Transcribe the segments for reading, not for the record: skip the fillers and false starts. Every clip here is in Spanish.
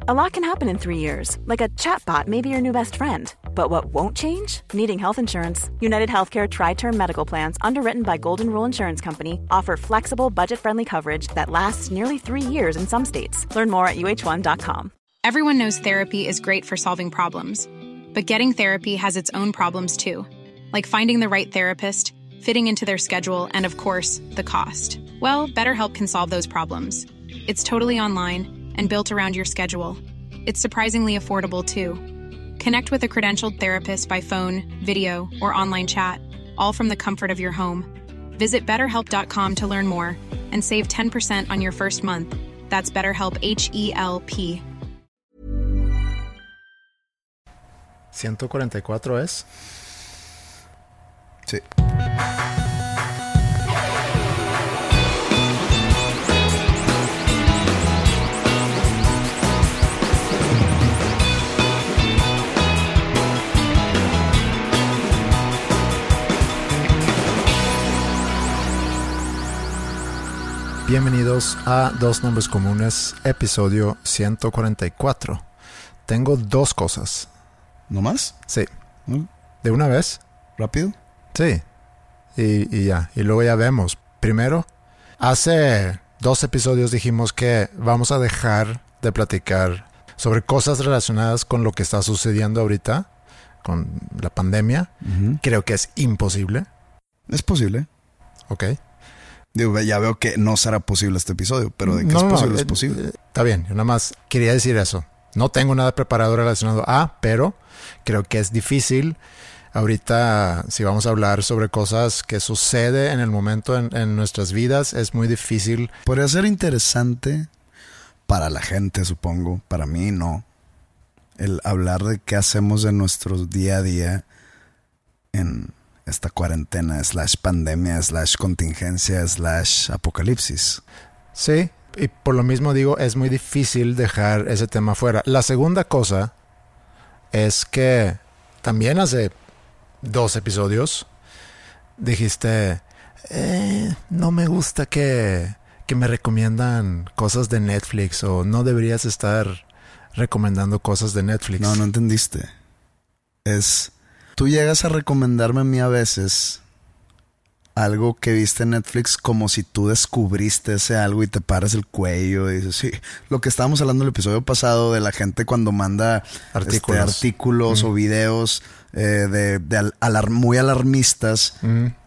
A lot can happen in 3 years, like a chatbot may be your new best friend. But what won't change? Needing health insurance. United Healthcare Tri-Term Medical Plans, underwritten by Golden Rule Insurance Company, offer flexible, budget-friendly coverage that lasts nearly 3 years in some states. Learn more at uh1.com. Everyone knows therapy is great for solving problems. But getting therapy has its own problems too. Like finding the right therapist, fitting into their schedule, and of course, the cost. Well, BetterHelp can solve those problems. It's totally online and built around your schedule. It's surprisingly affordable, too. Connect with a credentialed therapist by phone, video, or online chat, all from the comfort of your home. Visit BetterHelp.com to learn more and save 10% on your first month. That's BetterHelp, H-E-L-P. 144 es. Sí. Bienvenidos a Dos Nombres Comunes, episodio 144. Tengo dos cosas. ¿No más? Sí. ¿De una vez? ¿Rápido? Sí. Y ya. Y luego ya vemos. Primero, hace 2 episodios dijimos que vamos a dejar de platicar sobre cosas relacionadas con lo que está sucediendo ahorita, con la pandemia. Uh-huh. Creo que es imposible. Es posible. Ok. Digo, ya veo que no será posible este episodio, pero de que es posible, es posible. Está bien, yo nada más quería decir eso. No tengo nada preparado relacionado a, pero creo que es difícil. Ahorita, si vamos a hablar sobre cosas que sucede en el momento en nuestras vidas, es muy difícil. Podría ser interesante para la gente, supongo. Para mí, no. El hablar de qué hacemos en nuestro día a día en esta cuarentena, / pandemia, / contingencia, / apocalipsis. Sí, y por lo mismo digo, es muy difícil dejar ese tema fuera. La segunda cosa es que también hace 2 episodios dijiste, no me gusta que me recomiendan cosas de Netflix, o no deberías estar recomendando cosas de Netflix. No entendiste. Tú llegas a recomendarme a mí a veces algo que viste en Netflix como si tú descubriste ese algo y te paras el cuello y dices, sí, lo que estábamos hablando en el episodio pasado de la gente cuando manda artículos o videos muy alarmistas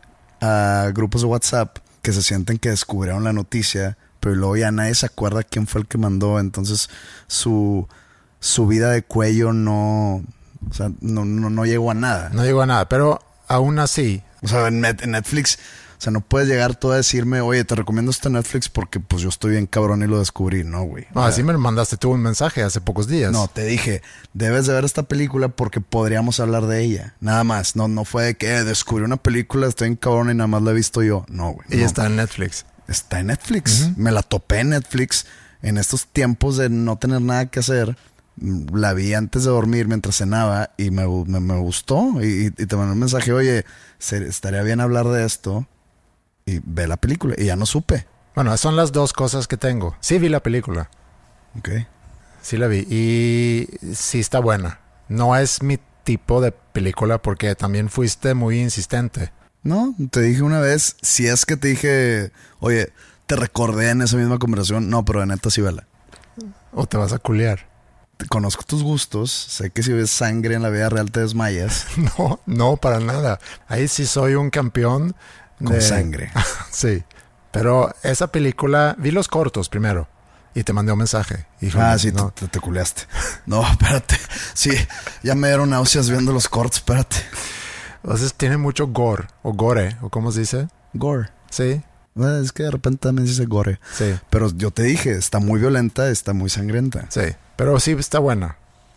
a grupos de WhatsApp que se sienten que descubrieron la noticia, pero luego ya nadie se acuerda quién fue el que mandó, entonces su vida de cuello no llegó a nada. No llegó a nada, pero aún así. O sea, en Netflix, o sea, no puedes llegar tú a decirme, oye, te recomiendo este Netflix porque pues yo estoy bien cabrón y lo descubrí. No, güey. No, así me mandaste tú un mensaje hace pocos días. No, te dije, debes de ver esta película porque podríamos hablar de ella. Nada más. No fue de que descubrí una película, estoy bien cabrón y nada más la he visto yo. No, güey. Y está en Netflix. Está en Netflix. Uh-huh. Me la topé en Netflix en estos tiempos de no tener nada que hacer. La vi antes de dormir mientras cenaba y me gustó y te mandé un mensaje, oye, estaría bien hablar de esto, y ve la película y ya no supe. Bueno, son las 2 cosas que tengo. Sí vi la película. Ok. Sí la vi y sí está buena. No es mi tipo de película porque también fuiste muy insistente. No, te dije una vez, si es que te dije, oye, te recordé en esa misma conversación, no, pero de neta sí vela. O te vas a culiar. Conozco tus gustos, sé que si ves sangre en la vida real te desmayas. No, para nada. Ahí sí soy un campeón con sangre. Sí, pero esa película, vi los cortos primero y te mandé un mensaje. Híjole, sí, no. te culeaste. No, espérate. Sí, ya me dieron náuseas viendo los cortos, espérate. Entonces tiene mucho gore, o gore, o ¿cómo se dice? Gore. Sí. Es que de repente también se dice gore. Sí. Pero yo te dije, está muy violenta, está muy sangrienta. Sí. Pero sí está buena.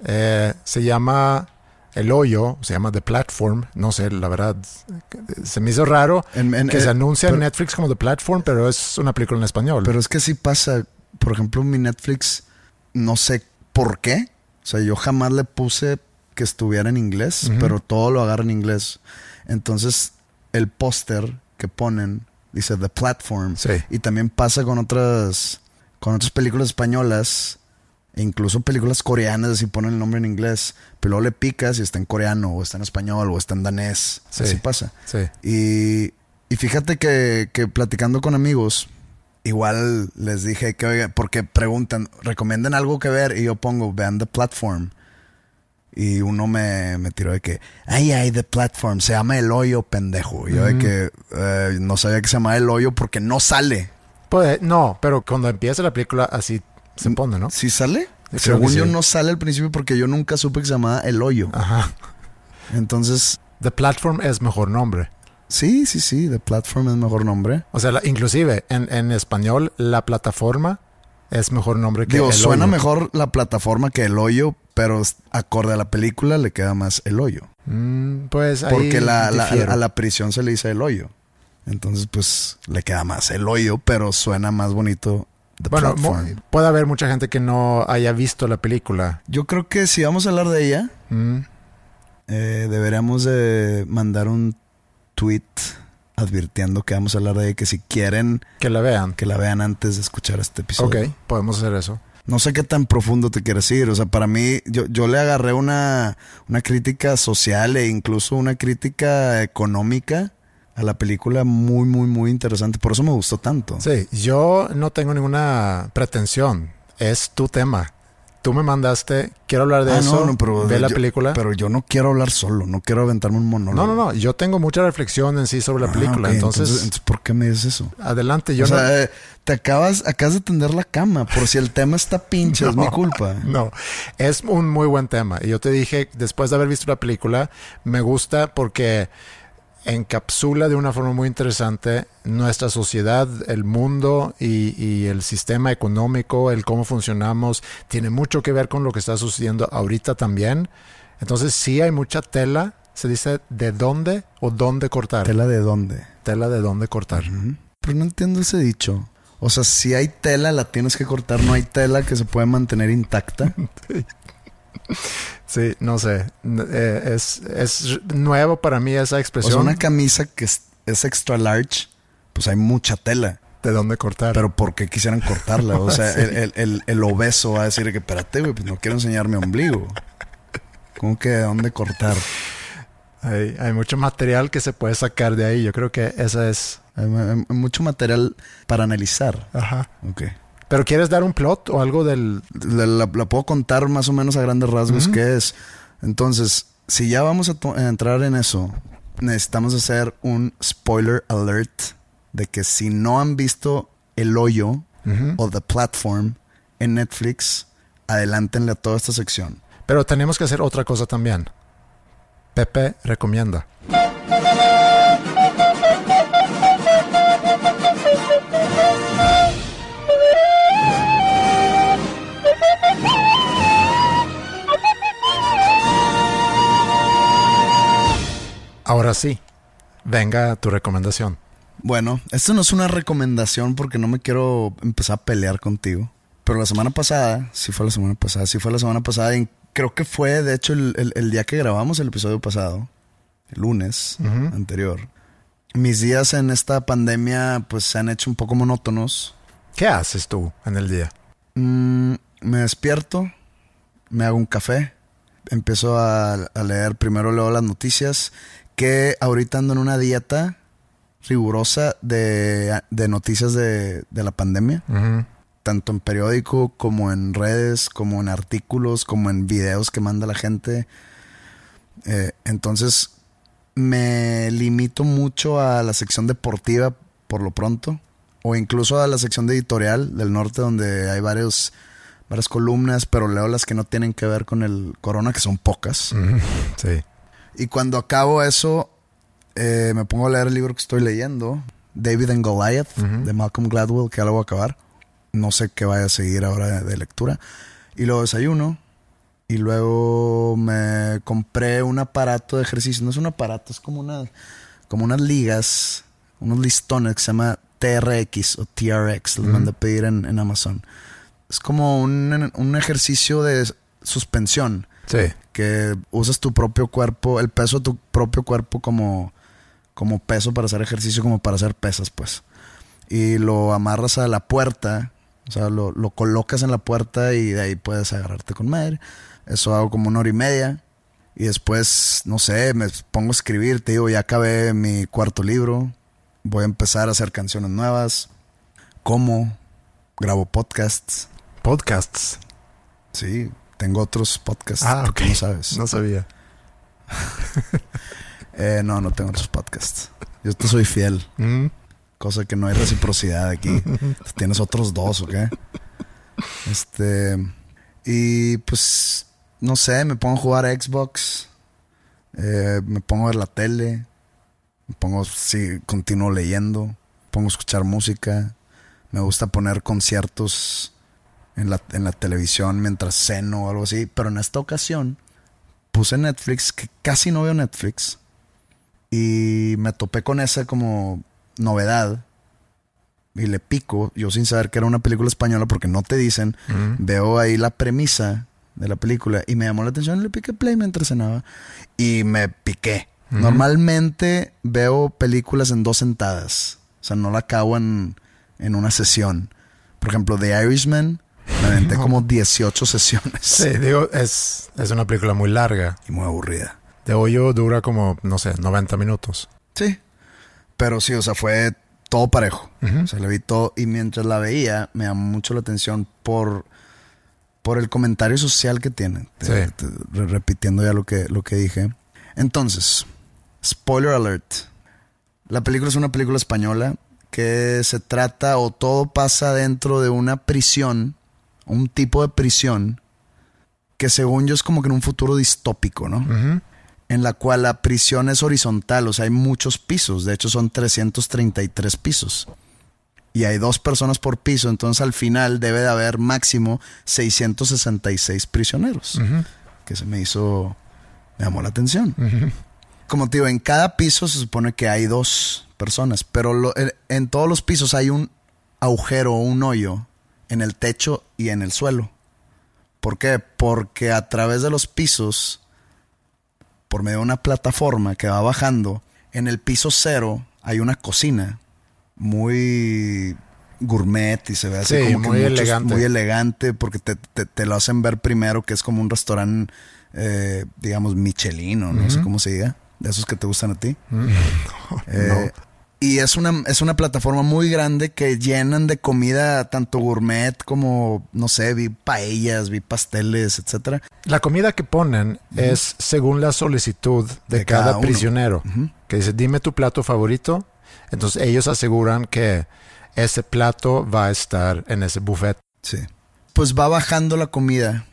Se llama El Hoyo, se llama The Platform. No sé, la verdad, se me hizo raro que se anuncia en Netflix como The Platform, pero es una película en español. Pero es que sí pasa. Por ejemplo, mi Netflix, no sé por qué. O sea, yo jamás le puse que estuviera en inglés, pero todo lo agarra en inglés. Entonces, el póster que ponen dice The Platform. Sí. Y también pasa con otras películas españolas E incluso películas coreanas, así ponen el nombre en inglés, pero luego le picas y está en coreano, o está en español, o está en danés. Sí, así pasa. Sí. Y fíjate que platicando con amigos, igual les dije que, oiga, porque preguntan, recomiendan algo que ver, y yo pongo, vean The Platform. Y uno me tiró de que, ay, The Platform, se llama El Hoyo, pendejo. Y yo de que no sabía que se llamaba El Hoyo porque no sale. Pues, no, pero cuando empieza la película así se pone, ¿no? ¿Sí sale? Creo Según que yo sí. no sale al principio porque yo nunca supe que se llamaba El Hoyo. Ajá. Entonces, The Platform es mejor nombre. sí, The Platform es mejor nombre. O sea, inclusive en español, la plataforma es mejor nombre que Digo, El suena Hoyo. mejor la plataforma que El Hoyo, pero acorde a la película le queda más El Hoyo. Pues ahí Porque difiero. a la prisión se le dice El Hoyo. Entonces, pues, le queda más El Hoyo, pero suena más bonito The Bueno, Platform. puede haber mucha gente que no haya visto la película. Yo creo que si vamos a hablar de ella, deberíamos de mandar un tweet advirtiendo que vamos a hablar de ella, que si quieren Que la vean. que la vean antes de escuchar este episodio. Ok, podemos hacer eso. No sé qué tan profundo te quieres ir. O sea, para mí, yo le agarré una crítica social e incluso una crítica económica a la película muy, muy, muy interesante. Por eso me gustó tanto. Sí, yo no tengo ninguna pretensión. Es tu tema. Tú me mandaste, quiero hablar de eso, pero ve la película. Pero yo no quiero hablar solo, no quiero aventarme un monólogo. No, yo tengo mucha reflexión en sí sobre la película. Ok, entonces, ¿por qué me dices eso? adelante. Yo O sea, te acabas de tender la cama. Por si el tema está pinche, es mi culpa. No, es un muy buen tema. Y yo te dije, después de haber visto la película, me gusta porque encapsula de una forma muy interesante nuestra sociedad, el mundo y el sistema económico, el cómo funcionamos. Tiene mucho que ver con lo que está sucediendo ahorita también. Entonces sí hay mucha tela. Se dice de dónde o dónde cortar. ¿Tela de dónde? Tela de dónde cortar. Pero no entiendo ese dicho. O sea, si hay tela, la tienes que cortar. No hay tela que se puede mantener intacta. Sí, no sé. Es nuevo para mí esa O expresión. sea, una camisa que es extra large, pues hay mucha tela. ¿De dónde cortar? Pero ¿por qué quisieran cortarla? O sea, Sí. el obeso va a decir que, espérate, güey, pues no quiero enseñar mi ombligo. ¿Cómo que de dónde cortar? Hay mucho material que se puede sacar de ahí. Yo creo que esa es... Hay mucho material para analizar. Ajá. Ok. ¿Pero quieres dar un plot o algo del...? La puedo contar más o menos a grandes rasgos qué es. Entonces, si ya vamos a entrar en eso, necesitamos hacer un spoiler alert de que si no han visto El Hoyo o The Platform en Netflix, adelántenle a toda esta sección. Pero tenemos que hacer otra cosa también. Pepe recomienda. Ahora sí, venga tu recomendación. Bueno, esto no es una recomendación porque no me quiero empezar a pelear contigo. Pero la semana pasada, sí fue la semana pasada y creo que fue de hecho el día que grabamos el episodio pasado, el lunes anterior. Mis días en esta pandemia pues se han hecho un poco monótonos. ¿Qué haces tú en el día? Me despierto, me hago un café, empiezo a leer, primero leo las noticias, que ahorita ando en una dieta rigurosa de noticias de la pandemia. Tanto en periódico como en redes, como en artículos, como en videos que manda la gente. Entonces me limito mucho a la sección deportiva por lo pronto, o incluso a la sección de editorial del norte, donde hay varias columnas, pero leo las que no tienen que ver con el corona, que son pocas. Sí. Y cuando acabo eso, me pongo a leer el libro que estoy leyendo, David and Goliath, de Malcolm Gladwell, que ya lo voy a acabar. No sé qué vaya a seguir ahora de lectura. Y luego desayuno. Y luego me compré un aparato de ejercicio. No es un aparato, es como unas ligas, unos listones que se llama TRX o TRX. Los mandé a pedir en Amazon. Es como un ejercicio de suspensión. Sí. Que usas tu propio cuerpo, el peso de tu propio cuerpo como peso para hacer ejercicio, como para hacer pesas, pues. Y lo amarras a la puerta O sea, lo colocas en la puerta y de ahí puedes agarrarte con madre. Eso hago como 1:30. Y después, no sé, me pongo a escribir. Te digo, ya acabé mi 4º libro. Voy a empezar a hacer canciones nuevas. Como grabo podcasts. ¿Podcasts? Sí, tengo otros podcasts. Ok. Que tú no sabes. No sabía. No tengo otros podcasts. Yo te soy fiel. Cosa que no hay reciprocidad aquí. ¿Tienes otros 2 o qué? Y pues, no sé, me pongo a jugar a Xbox. Me pongo a ver la tele. Continúo leyendo. Me pongo a escuchar música. Me gusta poner conciertos en la televisión mientras ceno o algo así. Pero en esta ocasión puse Netflix, que casi no veo Netflix. Y me topé con esa como novedad. Y le pico, yo sin saber que era una película española porque no te dicen. Veo ahí la premisa de la película y me llamó la atención y le piqué play mientras cenaba. Y me piqué. Normalmente veo películas en 2 sentadas. O sea, no la acabo en una sesión. Por ejemplo, The Irishman, me aventé como 18 sesiones. Sí, digo, es una película muy larga. Y muy aburrida. De hoyo dura como, no sé, 90 minutos. Sí. Pero sí, o sea, fue todo parejo. O sea, le vi todo. Y mientras la veía, me llamó mucho la atención por el comentario social que tiene. Sí. Repitiendo ya lo que dije. Entonces, spoiler alert. La película es una película española que se trata o todo pasa dentro de una prisión, un tipo de prisión que según yo es como que en un futuro distópico, ¿no? En la cual la prisión es horizontal, o sea, hay muchos pisos. De hecho, son 333 pisos. Y hay 2 personas por piso, entonces al final debe de haber máximo 666 prisioneros. Que me llamó la atención. Como te digo, en cada piso se supone que hay 2 personas, pero en todos los pisos hay un agujero o un hoyo en el techo y en el suelo. ¿Por qué? Porque a través de los pisos, por medio de una plataforma que va bajando, en el piso 0 hay una cocina muy gourmet y se ve así como muy que elegante. Muy elegante porque te lo hacen ver primero que es como un restaurante, digamos, Michelin o no sé cómo se diga, de esos que te gustan a ti. No. Y es una plataforma muy grande que llenan de comida tanto gourmet como, no sé, vi paellas, vi pasteles, etcétera. La comida que ponen es según la solicitud de cada prisionero. Que dice, dime tu plato favorito. Entonces ellos aseguran que ese plato va a estar en ese buffet. Sí. Pues va bajando la comida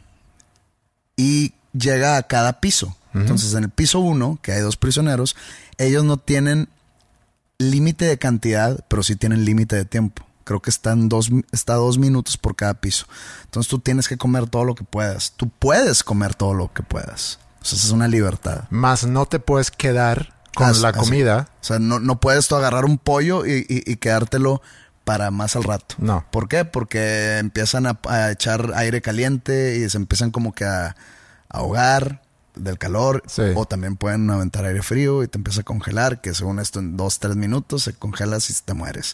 y llega a cada piso. Entonces en el piso 1, que hay 2 prisioneros, ellos no tienen límite de cantidad, pero sí tienen límite de tiempo. Creo que está 2 minutos por cada piso. Entonces tú tienes que comer todo lo que puedas. Tú puedes comer todo lo que puedas. O sea, es una libertad. Más no te puedes quedar con la comida. O sea, no puedes tú agarrar un pollo y quedártelo para más al rato. No. ¿Por qué? Porque empiezan a echar aire caliente y se empiezan como que a ahogar del calor. Sí. O también pueden aventar aire frío y te empieza a congelar, que según esto en 2-3 minutos se congelas y te mueres.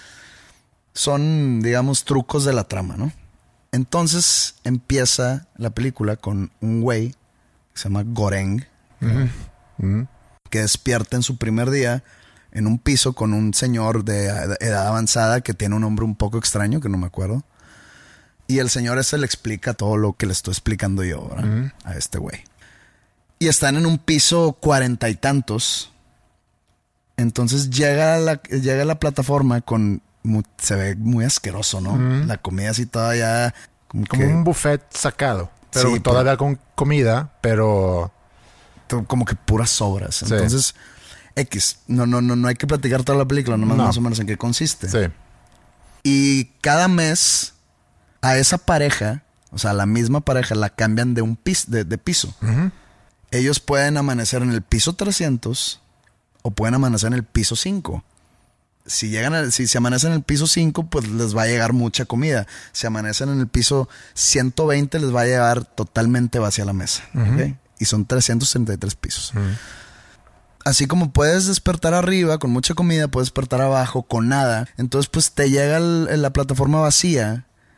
Son, digamos, trucos de la trama, ¿no? Entonces empieza la película con un güey que se llama Goreng, que despierta en su primer día en un piso con un señor de edad avanzada que tiene un nombre un poco extraño, que no me acuerdo. Y el señor ese le explica todo lo que le estoy explicando yo, ¿verdad? A este güey. Y están en un piso 40 y tantos. Entonces llega la plataforma con... se ve muy asqueroso, ¿no? La comida así todavía... Como un buffet sacado. Pero sí, todavía con comida, pero... como que puras sobras. Entonces, X. No hay que platicar toda la película, nomás más o menos en qué consiste. Sí. Y cada mes a esa pareja, o sea, a la misma pareja, la cambian de un de piso. Ellos pueden amanecer en el piso 300 o pueden amanecer en el piso 5. Si se amanecen en el piso 5, pues les va a llegar mucha comida. Si amanecen en el piso 120, les va a llegar totalmente vacía la mesa. ¿Okay? Y son 333 pisos. Así como puedes despertar arriba con mucha comida, puedes despertar abajo con nada. Entonces, pues te llega la plataforma vacía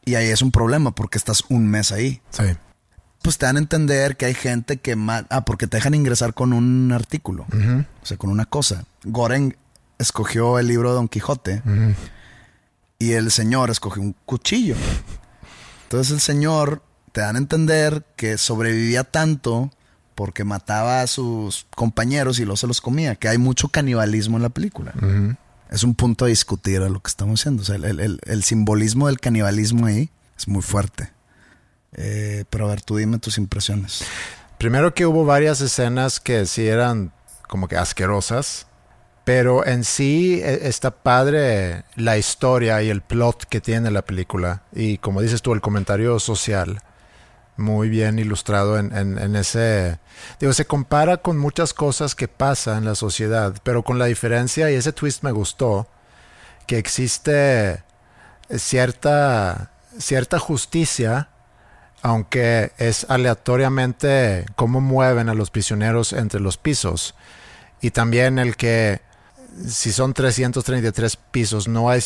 Y ahí es un problema porque estás un mes ahí. Sí. Pues te dan a entender que hay gente que... porque te dejan ingresar con un artículo. Uh-huh. O sea, con una cosa. Goren escogió el libro de Don Quijote. Uh-huh. Y el señor escogió un cuchillo. Entonces el señor te dan a entender que sobrevivía tanto porque mataba a sus compañeros y luego se los comía. Que hay mucho canibalismo en la película. Uh-huh. Es un punto a discutir a lo que estamos haciendo. O sea, el simbolismo del canibalismo ahí es muy fuerte. Pero a ver, tú dime tus impresiones. Primero que hubo varias escenas que sí eran como que asquerosas, pero en sí está padre la historia y el plot que tiene la película. Y como dices tú, el comentario social, muy bien ilustrado en ese... Digo, se compara con muchas cosas que pasan en la sociedad, pero con la diferencia, y ese twist me gustó, que existe cierta justicia, aunque es aleatoriamente cómo mueven a los prisioneros entre los pisos. Y también el que si son 333 pisos, no hay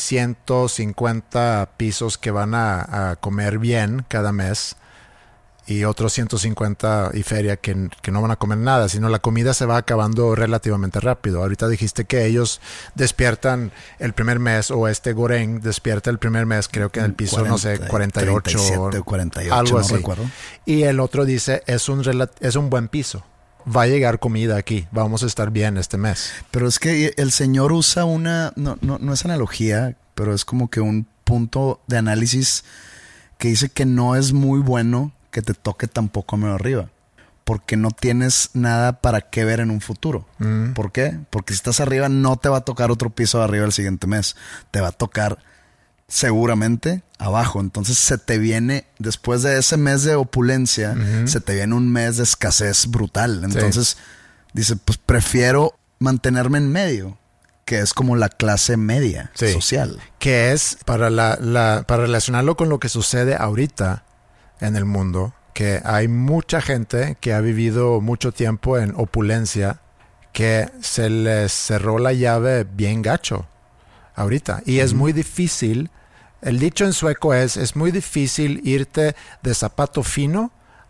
150 pisos que van a comer bien cada mes y otros 150 y feria que no van a comer nada, sino la comida se va acabando relativamente rápido. Ahorita dijiste que ellos despiertan el primer mes, o Goren despierta el primer mes, creo que en el piso, 40, no sé, 48, 37, 48, algo no así. Recuerdo. Y el otro dice, es un buen piso. Va a llegar comida aquí, vamos a estar bien este mes. Pero es que el señor usa no es analogía, pero es como que un punto de análisis que dice que no es muy bueno que te toque tampoco medio arriba, porque no tienes nada para qué ver en un futuro. ¿Por qué? Porque si estás arriba no te va a tocar otro piso de arriba el siguiente mes, te va a tocar seguramente abajo. Entonces se te viene, después de ese mes de opulencia, se te viene un mes de escasez brutal. Entonces dice, pues prefiero mantenerme en medio, que es como la clase media social. Que es, para relacionarlo con lo que sucede ahorita en el mundo, que hay mucha gente que ha vivido mucho tiempo en opulencia, que se les cerró la llave bien gacho ahorita. Y es muy difícil, el dicho en sueco es muy difícil irte de zapato fino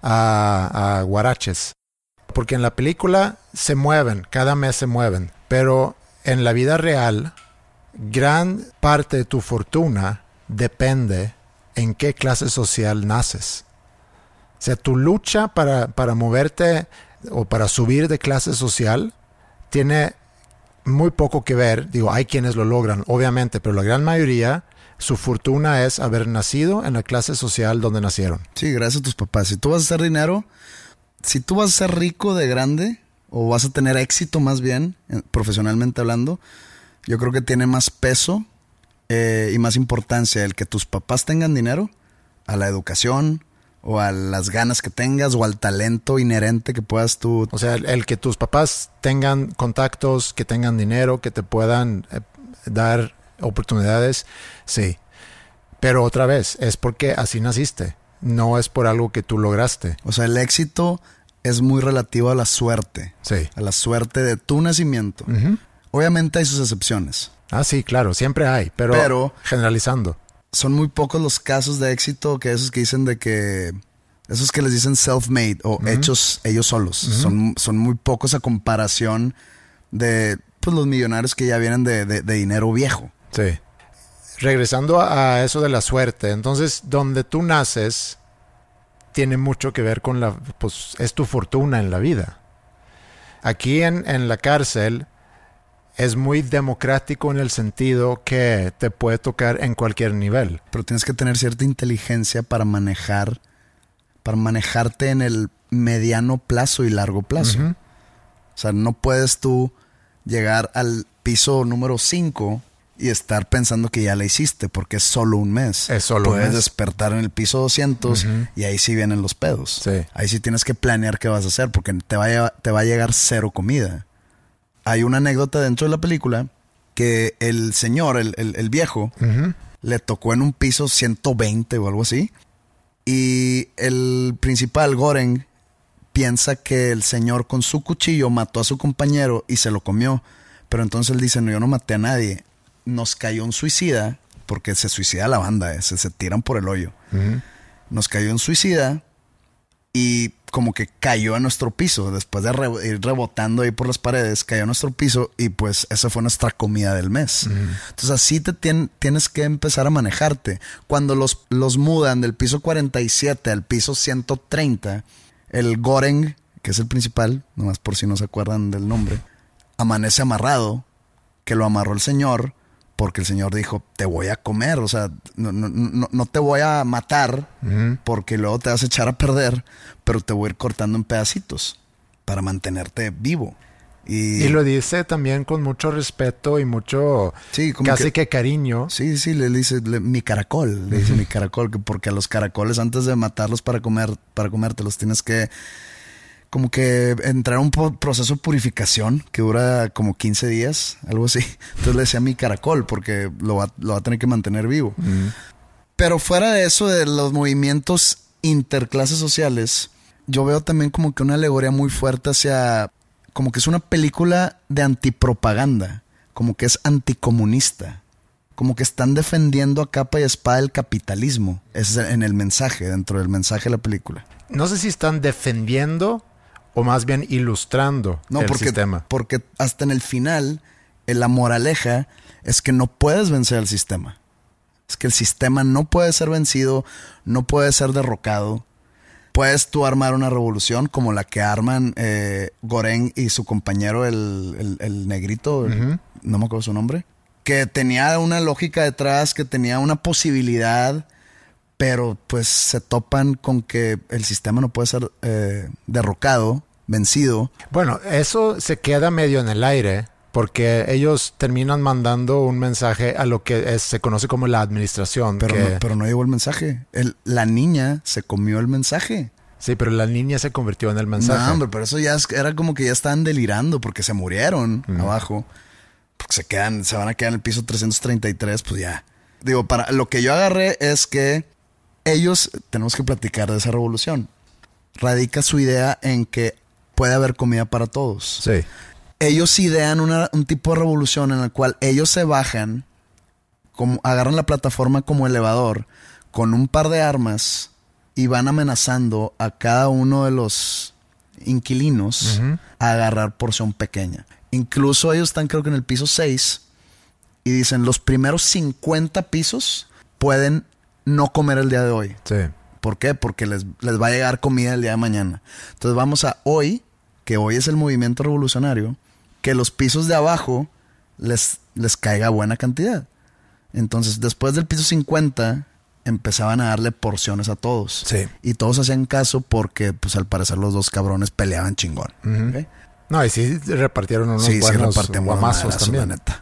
a guaraches. Porque en la película se mueven, cada mes se mueven, pero en la vida real, gran parte de tu fortuna depende en qué clase social naces. O sea, tu lucha para moverte o para subir de clase social tiene muy poco que ver. Digo, hay quienes lo logran, obviamente, pero la gran mayoría, su fortuna es haber nacido en la clase social donde nacieron. Sí, gracias a tus papás. Si tú vas a hacer dinero, si tú vas a ser rico de grande, o vas a tener éxito más bien, profesionalmente hablando, yo creo que tiene más peso y más importancia el que tus papás tengan dinero a la educación o a las ganas que tengas o al talento inherente que puedas tú. O sea, el que tus papás tengan contactos, que tengan dinero, que te puedan dar oportunidades, sí. Pero otra vez, es porque así naciste, no es por algo que tú lograste. O sea, el éxito es muy relativo a la suerte. Sí. A la suerte de tu nacimiento. Obviamente hay sus excepciones. Ah, sí, claro, siempre hay, pero generalizando. Son muy pocos los casos de éxito que esos que dicen de que... Esos que les dicen self-made o hechos ellos solos. Son muy pocos a comparación de pues, los millonarios que ya vienen de dinero viejo. Sí. Regresando a eso de la suerte. Entonces, donde tú naces tiene mucho que ver con pues es tu fortuna en la vida. Aquí en la cárcel es muy democrático en el sentido que te puede tocar en cualquier nivel. Pero tienes que tener cierta inteligencia para manejarte en el mediano plazo y largo plazo. O sea, no puedes tú llegar al piso número 5 y estar pensando que ya la hiciste porque es solo un mes. Es solo un mes. Puedes despertar en el piso 200 y ahí sí vienen los pedos. Sí. Ahí sí tienes que planear qué vas a hacer porque te va a llegar cero comida. Hay una anécdota dentro de la película que el señor, el viejo, le tocó en un piso 120 o algo así. Y el principal, Goren, piensa que el señor con su cuchillo mató a su compañero y se lo comió. Pero entonces él dice, no, yo no maté a nadie. Nos cayó un suicida porque se suicida la banda, se tiran por el hoyo. Ujú. Nos cayó un suicida y como que cayó a nuestro piso. Después de ir rebotando ahí por las paredes, cayó a nuestro piso y pues esa fue nuestra comida del mes. Entonces así tienes que empezar a manejarte. Cuando los mudan del piso 47 al piso 130, el Goreng, que es el principal, nomás por si no se acuerdan del nombre, amanece amarrado, que lo amarró el señor, porque el señor dijo, te voy a comer, o sea, no te voy a matar, porque luego te vas a echar a perder, pero te voy a ir cortando en pedacitos para mantenerte vivo. Y lo dice también con mucho respeto y mucho, sí, como casi que cariño. Sí, le dice mi caracol, le dice mi caracol, porque a los caracoles antes de matarlos para comértelos tienes que como que entrar a un proceso de purificación que dura como 15 días, algo así. Entonces le decía mi caracol porque lo va a tener que mantener vivo. Pero fuera de eso, de los movimientos interclases sociales, yo veo también como que una alegoría muy fuerte hacia, como que es una película de antipropaganda, como que es anticomunista, como que están defendiendo a capa y espada el capitalismo. Ese es en el mensaje, dentro del mensaje de la película. No sé si están defendiendo o más bien ilustrando el sistema. Porque hasta en el final, la moraleja es que no puedes vencer al sistema. Es que el sistema no puede ser vencido, no puede ser derrocado. Puedes tú armar una revolución como la que arman Goreng y su compañero, el negrito, no me acuerdo su nombre, que tenía una lógica detrás, que tenía una posibilidad, pero pues se topan con que el sistema no puede ser derrocado, vencido. Bueno, eso se queda medio en el aire porque ellos terminan mandando un mensaje a lo que se conoce como la administración. Pero no llegó el mensaje. La niña se comió el mensaje. Sí, pero la niña se convirtió en el mensaje. No, hombre, pero eso ya era como que ya estaban delirando porque se murieron abajo. Porque se van a quedar en el piso 333, pues ya. Digo, para lo que yo agarré es que ellos, tenemos que platicar de esa revolución. Radica su idea en que puede haber comida para todos. Sí. Ellos idean un tipo de revolución en la cual ellos se bajan, agarran la plataforma como elevador, con un par de armas y van amenazando a cada uno de los inquilinos a agarrar porción pequeña. Incluso ellos están creo que en el piso 6 y dicen los primeros 50 pisos pueden no comer el día de hoy. Sí. ¿Por qué? Porque les va a llegar comida el día de mañana. Entonces vamos a hoy, que hoy es el movimiento revolucionario, que los pisos de abajo les caiga buena cantidad. Entonces después del piso 50 empezaban a darle porciones a todos. Sí. Y todos hacían caso porque pues al parecer los dos cabrones peleaban chingón. ¿Okay? No, y sí repartieron unos buenos guamazos también. Neta.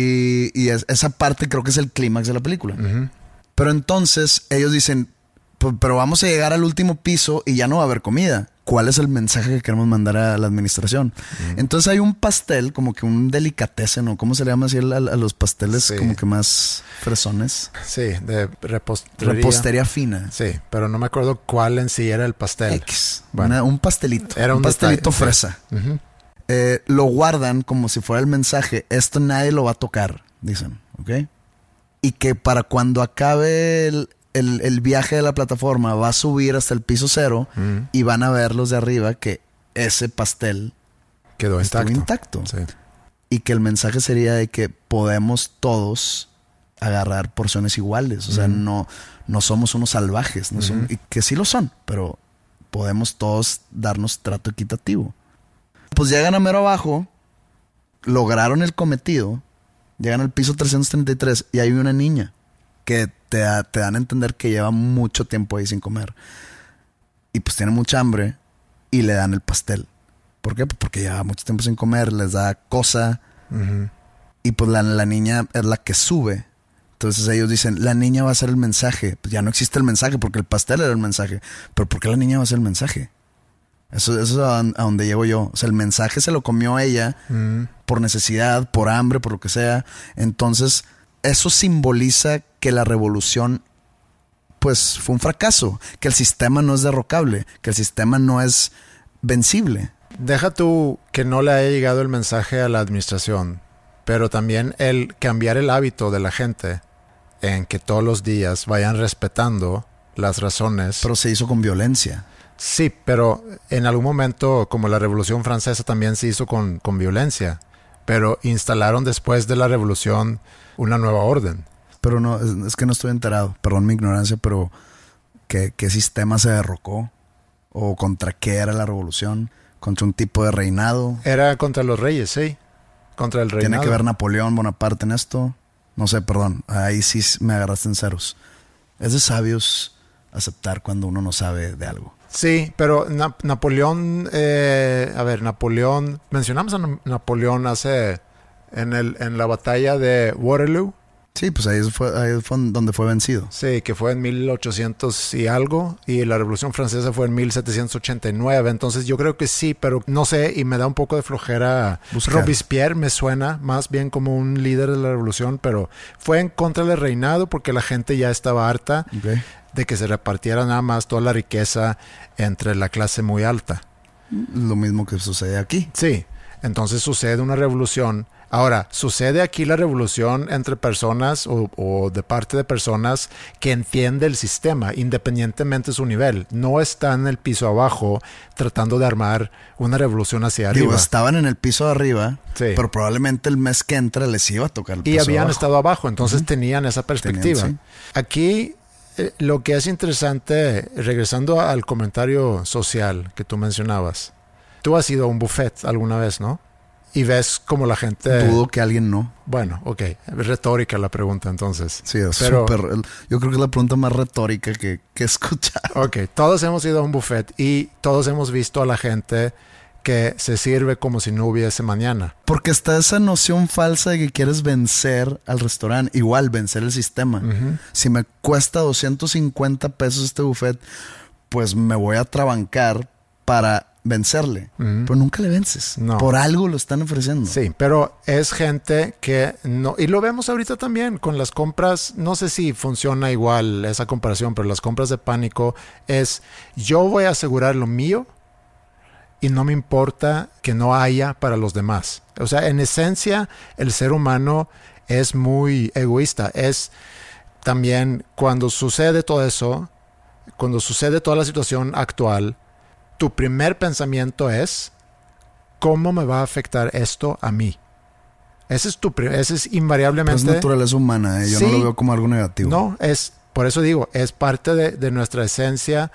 Y esa parte creo que es el clímax de la película. Pero entonces ellos dicen, pero vamos a llegar al último piso y ya no va a haber comida. ¿Cuál es el mensaje que queremos mandar a la administración? Entonces hay un pastel, como que un delicatessen, ¿no? ¿Cómo se le llama así a los pasteles como que más fresones? Sí, de repostería. Repostería fina. Sí, pero no me acuerdo cuál en sí era el pastel. X. Bueno, Un pastelito. Era un pastelito detalle, fresa. Sí. Lo guardan como si fuera el mensaje. Esto nadie lo va a tocar, dicen. ¿Ok? Y que para cuando acabe el viaje de la plataforma va a subir hasta el piso 0 y van a ver los de arriba que ese pastel quedó intacto. Sí. Y que el mensaje sería de que podemos todos agarrar porciones iguales. O sea, no somos unos salvajes. No son, y que sí lo son, pero podemos todos darnos trato equitativo. Pues llegan a mero abajo, lograron el cometido, llegan al piso 333 y hay una niña que te dan a entender que lleva mucho tiempo ahí sin comer. Y pues tiene mucha hambre y le dan el pastel. ¿Por qué? Pues porque lleva mucho tiempo sin comer, les da cosa. Y pues la niña es la que sube. Entonces ellos dicen, la niña va a ser el mensaje. Pues ya no existe el mensaje porque el pastel era el mensaje. Pero ¿por qué la niña va a ser el mensaje? Eso es a donde llego yo. O sea, el mensaje se lo comió ella por necesidad, por hambre, por lo que sea. Entonces, eso simboliza que la revolución, pues, fue un fracaso. Que el sistema no es derrocable. Que el sistema no es vencible. Deja tú que no le haya llegado el mensaje a la administración, pero también el cambiar el hábito de la gente en que todos los días vayan respetando las razones. Pero se hizo con violencia. Sí, pero en algún momento, como la Revolución Francesa también se hizo con violencia, pero instalaron después de la Revolución una nueva orden. Pero no, es que no estoy enterado, perdón mi ignorancia, pero ¿qué sistema se derrocó? ¿O contra qué era la revolución? ¿Contra un tipo de reinado? Era contra los reyes, sí, contra el reinado. ¿Tiene que ver Napoleón Bonaparte en esto? No sé, perdón, ahí sí me agarraste en ceros. Es de sabios aceptar cuando uno no sabe de algo. Sí, pero Napoleón, Napoleón, mencionamos a Napoleón en la batalla de Waterloo. Sí, pues ahí fue donde fue vencido. Sí, que fue en 1800 y algo, y la Revolución Francesa fue en 1789, entonces yo creo que sí, pero no sé, y me da un poco de flojera. Robespierre me suena más bien como un líder de la revolución, pero fue en contra del reinado porque la gente ya estaba harta de que se repartiera nada más toda la riqueza entre la clase muy alta. Lo mismo que sucede aquí. Sí, entonces sucede una revolución. Ahora, sucede aquí la revolución entre personas o de parte de personas que entiende el sistema, independientemente de su nivel. No están en el piso abajo tratando de armar una revolución hacia arriba. Digo, estaban en el piso de arriba, sí, pero probablemente el mes que entra les iba a tocar el piso y habían abajo. Estado abajo, entonces tenían esa perspectiva. Sí. Aquí lo que es interesante, regresando al comentario social que tú mencionabas, tú has ido a un buffet alguna vez, ¿no? Y ves como la gente... Dudo que alguien no. Bueno, ok. Retórica la pregunta, entonces. Sí, es súper... Yo creo que es la pregunta más retórica que he escuchado. Ok. Todos hemos ido a un buffet y todos hemos visto a la gente que se sirve como si no hubiese mañana. Porque está esa noción falsa de que quieres vencer al restaurante. Igual, vencer el sistema. Uh-huh. Si me cuesta 250 pesos este buffet, pues me voy a trabancar para vencerle, pero nunca le vences. No. Por algo lo están ofreciendo. Sí, pero es gente que no, y lo vemos ahorita también con las compras, no sé si funciona igual esa comparación, pero las compras de pánico es, yo voy a asegurar lo mío y no me importa que no haya para los demás. O sea, en esencia, el ser humano es muy egoísta. Es también cuando sucede todo eso, cuando sucede toda la situación actual, tu primer pensamiento es, ¿cómo me va a afectar esto a mí? Ese es invariablemente... Pero es naturaleza humana, yo no lo veo como algo negativo. No, por eso digo, es parte de nuestra esencia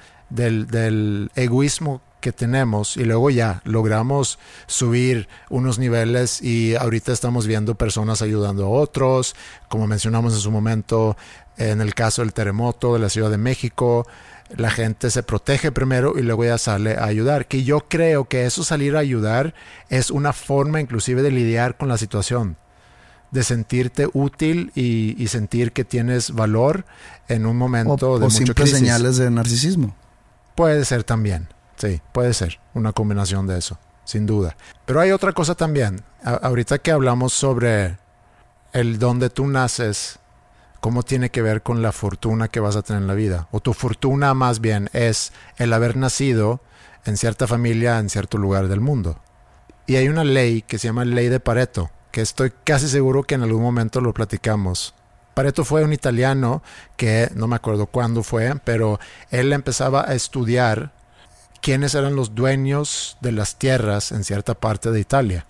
del egoísmo que tenemos y luego ya logramos subir unos niveles y ahorita estamos viendo personas ayudando a otros, como mencionamos en su momento, en el caso del terremoto de la Ciudad de México, la gente se protege primero y luego ya sale a ayudar. Que yo creo que eso salir a ayudar es una forma inclusive de lidiar con la situación. De sentirte útil y sentir que tienes valor en un momento de mucha simples crisis. Señales de narcisismo. Puede ser también. Sí, puede ser una combinación de eso, sin duda. Pero hay otra cosa también. Ahorita que hablamos sobre el donde tú naces, cómo tiene que ver con la fortuna que vas a tener en la vida. O tu fortuna más bien es el haber nacido en cierta familia, en cierto lugar del mundo. Y hay una ley que se llama ley de Pareto, que estoy casi seguro que en algún momento lo platicamos. Pareto fue un italiano que no me acuerdo cuándo fue, pero él empezaba a estudiar quiénes eran los dueños de las tierras en cierta parte de Italia.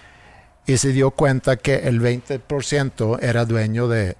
Y se dio cuenta que el 20% era dueño de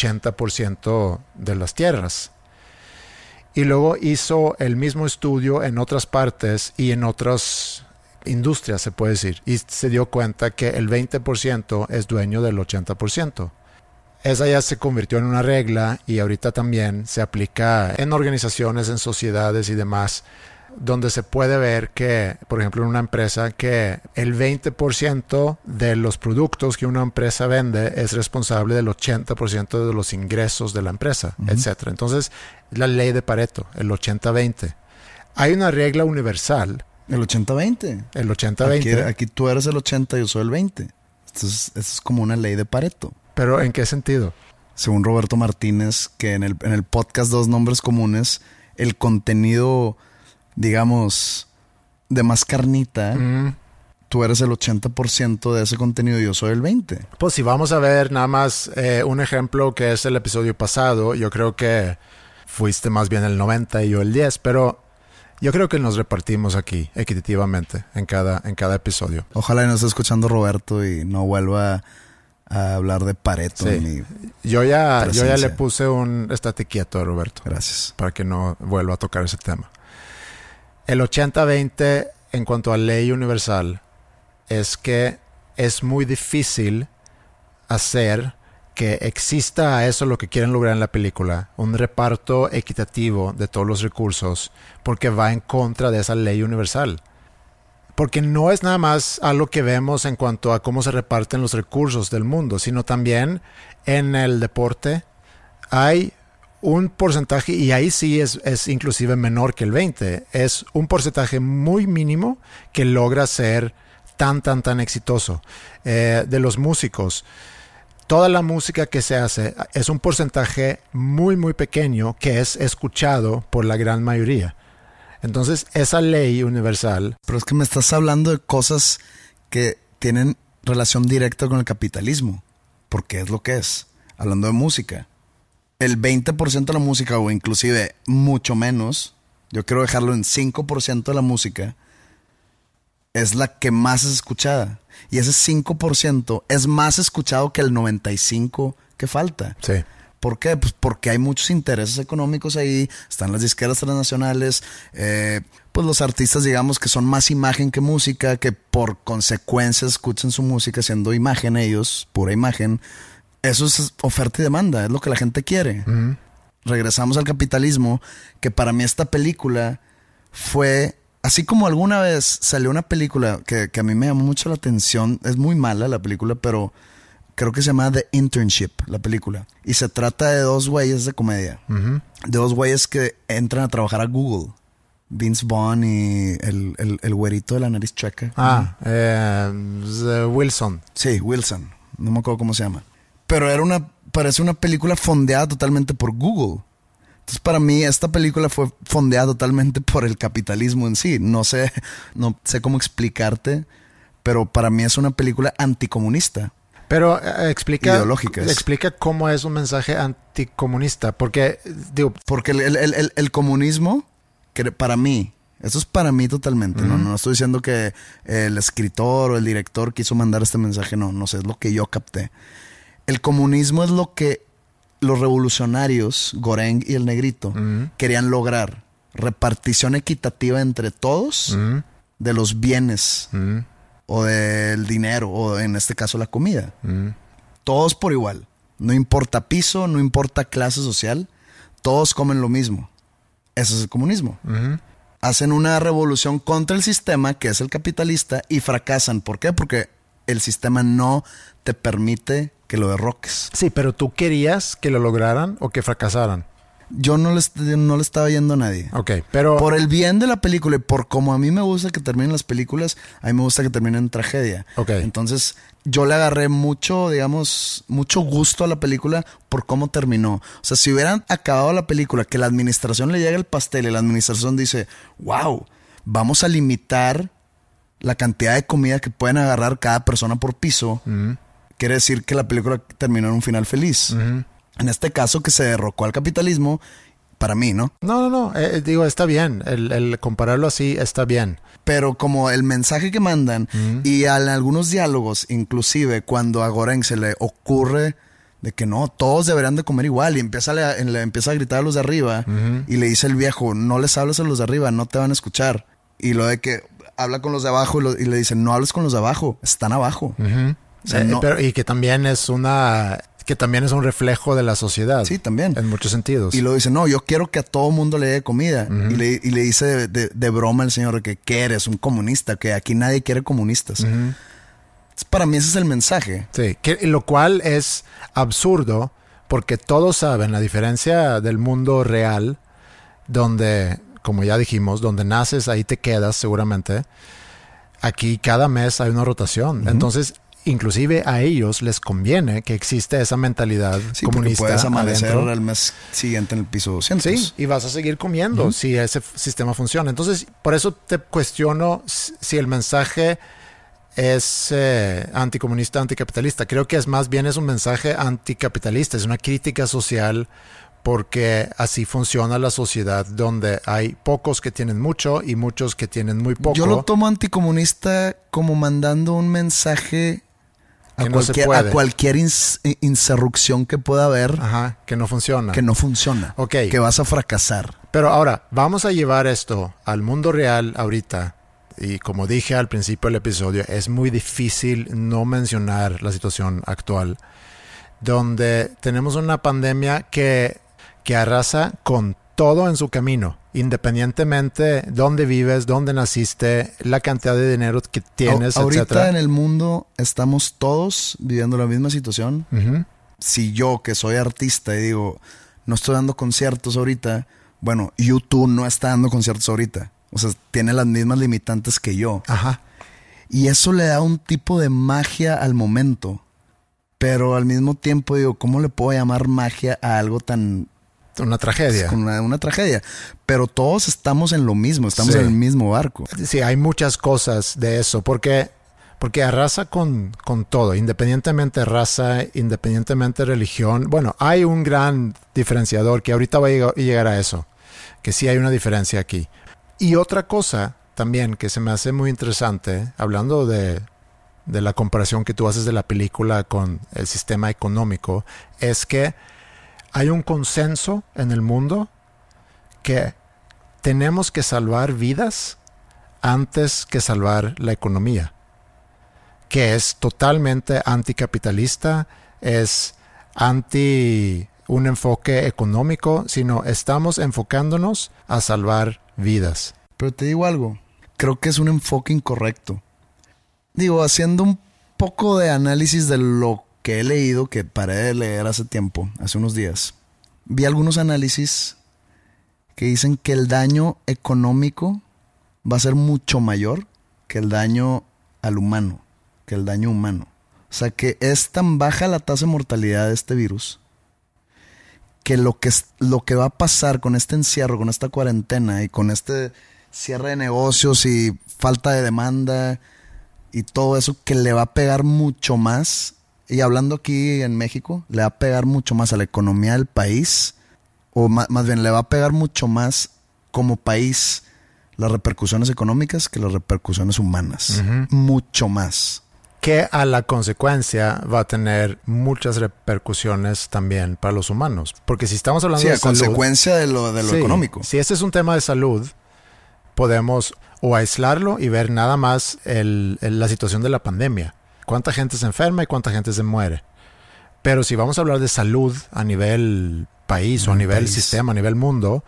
80% de las tierras. Y luego hizo el mismo estudio en otras partes y en otras industrias, se puede decir. Y se dio cuenta que el 20% es dueño del 80%. Esa ya se convirtió en una regla y ahorita también se aplica en organizaciones, en sociedades y demás, donde se puede ver que, por ejemplo, en una empresa, que el 20% de los productos que una empresa vende es responsable del 80% de los ingresos de la empresa, etc. Entonces, la ley de Pareto, el 80-20. Hay una regla universal. ¿El 80-20? El 80-20. Aquí tú eres el 80 y yo soy el 20. Esto es como una ley de Pareto. ¿Pero en qué sentido? Según Roberto Martínez, que en el podcast Dos Nombres Comunes, el contenido, digamos, de más carnita, tú eres el 80% de ese contenido y yo soy el 20%. Pues si vamos a ver nada más un ejemplo que es el episodio pasado, yo creo que fuiste más bien el 90 y yo el 10, pero yo creo que nos repartimos aquí equitativamente en cada episodio. Ojalá y nos esté escuchando Roberto y no vuelva a hablar de Pareto. Sí. Yo ya le puse un estate quieto a Roberto. Gracias. Para que no vuelva a tocar ese tema. El 80-20 en cuanto a ley universal es que es muy difícil hacer que exista a eso lo que quieren lograr en la película, un reparto equitativo de todos los recursos, porque va en contra de esa ley universal. Porque no es nada más algo que vemos en cuanto a cómo se reparten los recursos del mundo, sino también en el deporte hay un porcentaje, y ahí sí es inclusive menor que el 20, es un porcentaje muy mínimo que logra ser tan exitoso. De los músicos, toda la música que se hace es un porcentaje muy pequeño que es escuchado por la gran mayoría. Entonces, esa ley universal... Pero es que me estás hablando de cosas que tienen relación directa con el capitalismo, porque es lo que es. Hablando de música, el 20% de la música, o inclusive mucho menos, yo quiero dejarlo en 5% de la música, es la que más es escuchada. Y ese 5% es más escuchado que el 95% que falta. Sí. ¿Por qué? Pues porque hay muchos intereses económicos ahí, están las disqueras transnacionales, pues los artistas, digamos, que son más imagen que música, que por consecuencia escuchan su música siendo imagen ellos, pura imagen. Eso es oferta y demanda, es lo que la gente quiere. Uh-huh. Regresamos al capitalismo, que para mí esta película fue... Así como alguna vez salió una película que a mí me llamó mucho la atención, es muy mala la película, pero creo que se llama The Internship, la película. Y se trata de dos güeyes de comedia. Uh-huh. De dos güeyes que entran a trabajar a Google. Vince Vaughn y el güerito de la nariz chueca. Wilson. Sí, Wilson. No me acuerdo cómo se llama. Pero parece una película fondeada totalmente por Google. Entonces, para mí, esta película fue fondeada totalmente por el capitalismo en sí. No sé cómo explicarte, pero para mí es una película anticomunista. Pero explica cómo es un mensaje anticomunista. Porque el comunismo, que para mí, eso es para mí totalmente. Uh-huh. No estoy diciendo que el escritor o el director quiso mandar este mensaje. No sé, es lo que yo capté. El comunismo es lo que los revolucionarios, Goreng y el Negrito, querían lograr. Repartición equitativa entre todos de los bienes o del dinero, o en este caso la comida. Todos por igual. No importa piso, no importa clase social. Todos comen lo mismo. Eso es el comunismo. Hacen una revolución contra el sistema, que es el capitalista, y fracasan. ¿Por qué? Porque el sistema no te permite que lo derroques. Sí, pero ¿tú querías que lo lograran o que fracasaran? Yo no le estaba yendo a nadie. Ok, pero... Por el bien de la película y por como a mí me gusta que terminen las películas, a mí me gusta que terminen en tragedia. Ok. Entonces, yo le agarré mucho gusto a la película por cómo terminó. O sea, si hubieran acabado la película, que la administración le llega el pastel y la administración dice, wow, vamos a limitar la cantidad de comida que pueden agarrar cada persona por piso, quiere decir que la película terminó en un final feliz. En este caso, que se derrocó al capitalismo, para mí, ¿no? No. Digo, está bien. El compararlo así está bien. Pero como el mensaje que mandan y en algunos diálogos, inclusive cuando a Goreng se le ocurre de que no, todos deberían de comer igual, y empieza a gritar a los de arriba y le dice el viejo, no les hables a los de arriba, no te van a escuchar. Y lo de que habla con los de abajo y le dicen, no hables con los de abajo, están abajo. O sea, y que también es un reflejo de la sociedad. Sí, también. En muchos sentidos. Y lo dice, no, yo quiero que a todo mundo le dé comida. Y le dice de broma el señor que ¿qué eres? Un comunista, que aquí nadie quiere comunistas. Para mí ese es el mensaje. Sí, lo cual es absurdo porque todos saben, a diferencia del mundo real, donde, como ya dijimos, donde naces, ahí te quedas seguramente. Aquí cada mes hay una rotación. Entonces, inclusive a ellos les conviene que existe esa mentalidad comunista. Puedes amanecer adentro. al mes siguiente en el piso 200. Sí, y vas a seguir comiendo si ese sistema funciona. Entonces, por eso te cuestiono si el mensaje es anticomunista, anticapitalista. Creo que es más bien es un mensaje anticapitalista, es una crítica social porque así funciona la sociedad donde hay pocos que tienen mucho y muchos que tienen muy poco. Yo lo tomo anticomunista como mandando un mensaje a cualquier insurrección que pueda haber. Ajá, que no funciona. Que no funciona. Ok. Que vas a fracasar. Pero ahora, vamos a llevar esto al mundo real ahorita. Y como dije al principio del episodio, es muy difícil no mencionar la situación actual, donde tenemos una pandemia que arrasa con todo en su camino, independientemente dónde vives, dónde naciste, la cantidad de dinero que tienes, ahorita etcétera. En el mundo estamos todos viviendo la misma situación. Uh-huh. Si yo, que soy artista, y digo, no estoy dando conciertos ahorita, bueno, YouTube no está dando conciertos ahorita. O sea, tiene las mismas limitantes que yo. Ajá. Y eso le da un tipo de magia al momento. Pero al mismo tiempo digo, ¿cómo le puedo llamar magia a algo tan... Una tragedia. Una tragedia. Pero todos estamos en lo mismo, estamos en el mismo barco. Sí, hay muchas cosas de eso, porque arrasa con todo, independientemente raza, independientemente religión. Bueno, hay un gran diferenciador que ahorita va a llegar a eso, que sí hay una diferencia aquí. Y otra cosa también que se me hace muy interesante, hablando de la comparación que tú haces de la película con el sistema económico, es que hay un consenso en el mundo que tenemos que salvar vidas antes que salvar la economía, que es totalmente anticapitalista, es anti un enfoque económico, sino estamos enfocándonos a salvar vidas. Pero te digo algo, creo que es un enfoque incorrecto. Digo, haciendo un poco de análisis de lo que he leído, que paré de leer hace tiempo, hace unos días, vi algunos análisis que dicen que el daño económico va a ser mucho mayor que el daño al humano, que el daño humano. O sea, que es tan baja la tasa de mortalidad de este virus que lo que va a pasar con este encierro, con esta cuarentena y con este cierre de negocios y falta de demanda y todo eso, que le va a pegar mucho más. Y hablando aquí en México, le va a pegar mucho más a la economía del país, o más bien le va a pegar mucho más como país las repercusiones económicas que las repercusiones humanas. Uh-huh. Mucho más. Que a la consecuencia va a tener muchas repercusiones también para los humanos. Porque si estamos hablando de salud... Sí, a consecuencia de lo económico. Si este es un tema de salud, podemos o aislarlo y ver nada más la situación de la pandemia. Cuánta gente se enferma y cuánta gente se muere. Pero si vamos a hablar de salud a nivel país o a nivel sistema, a nivel mundo,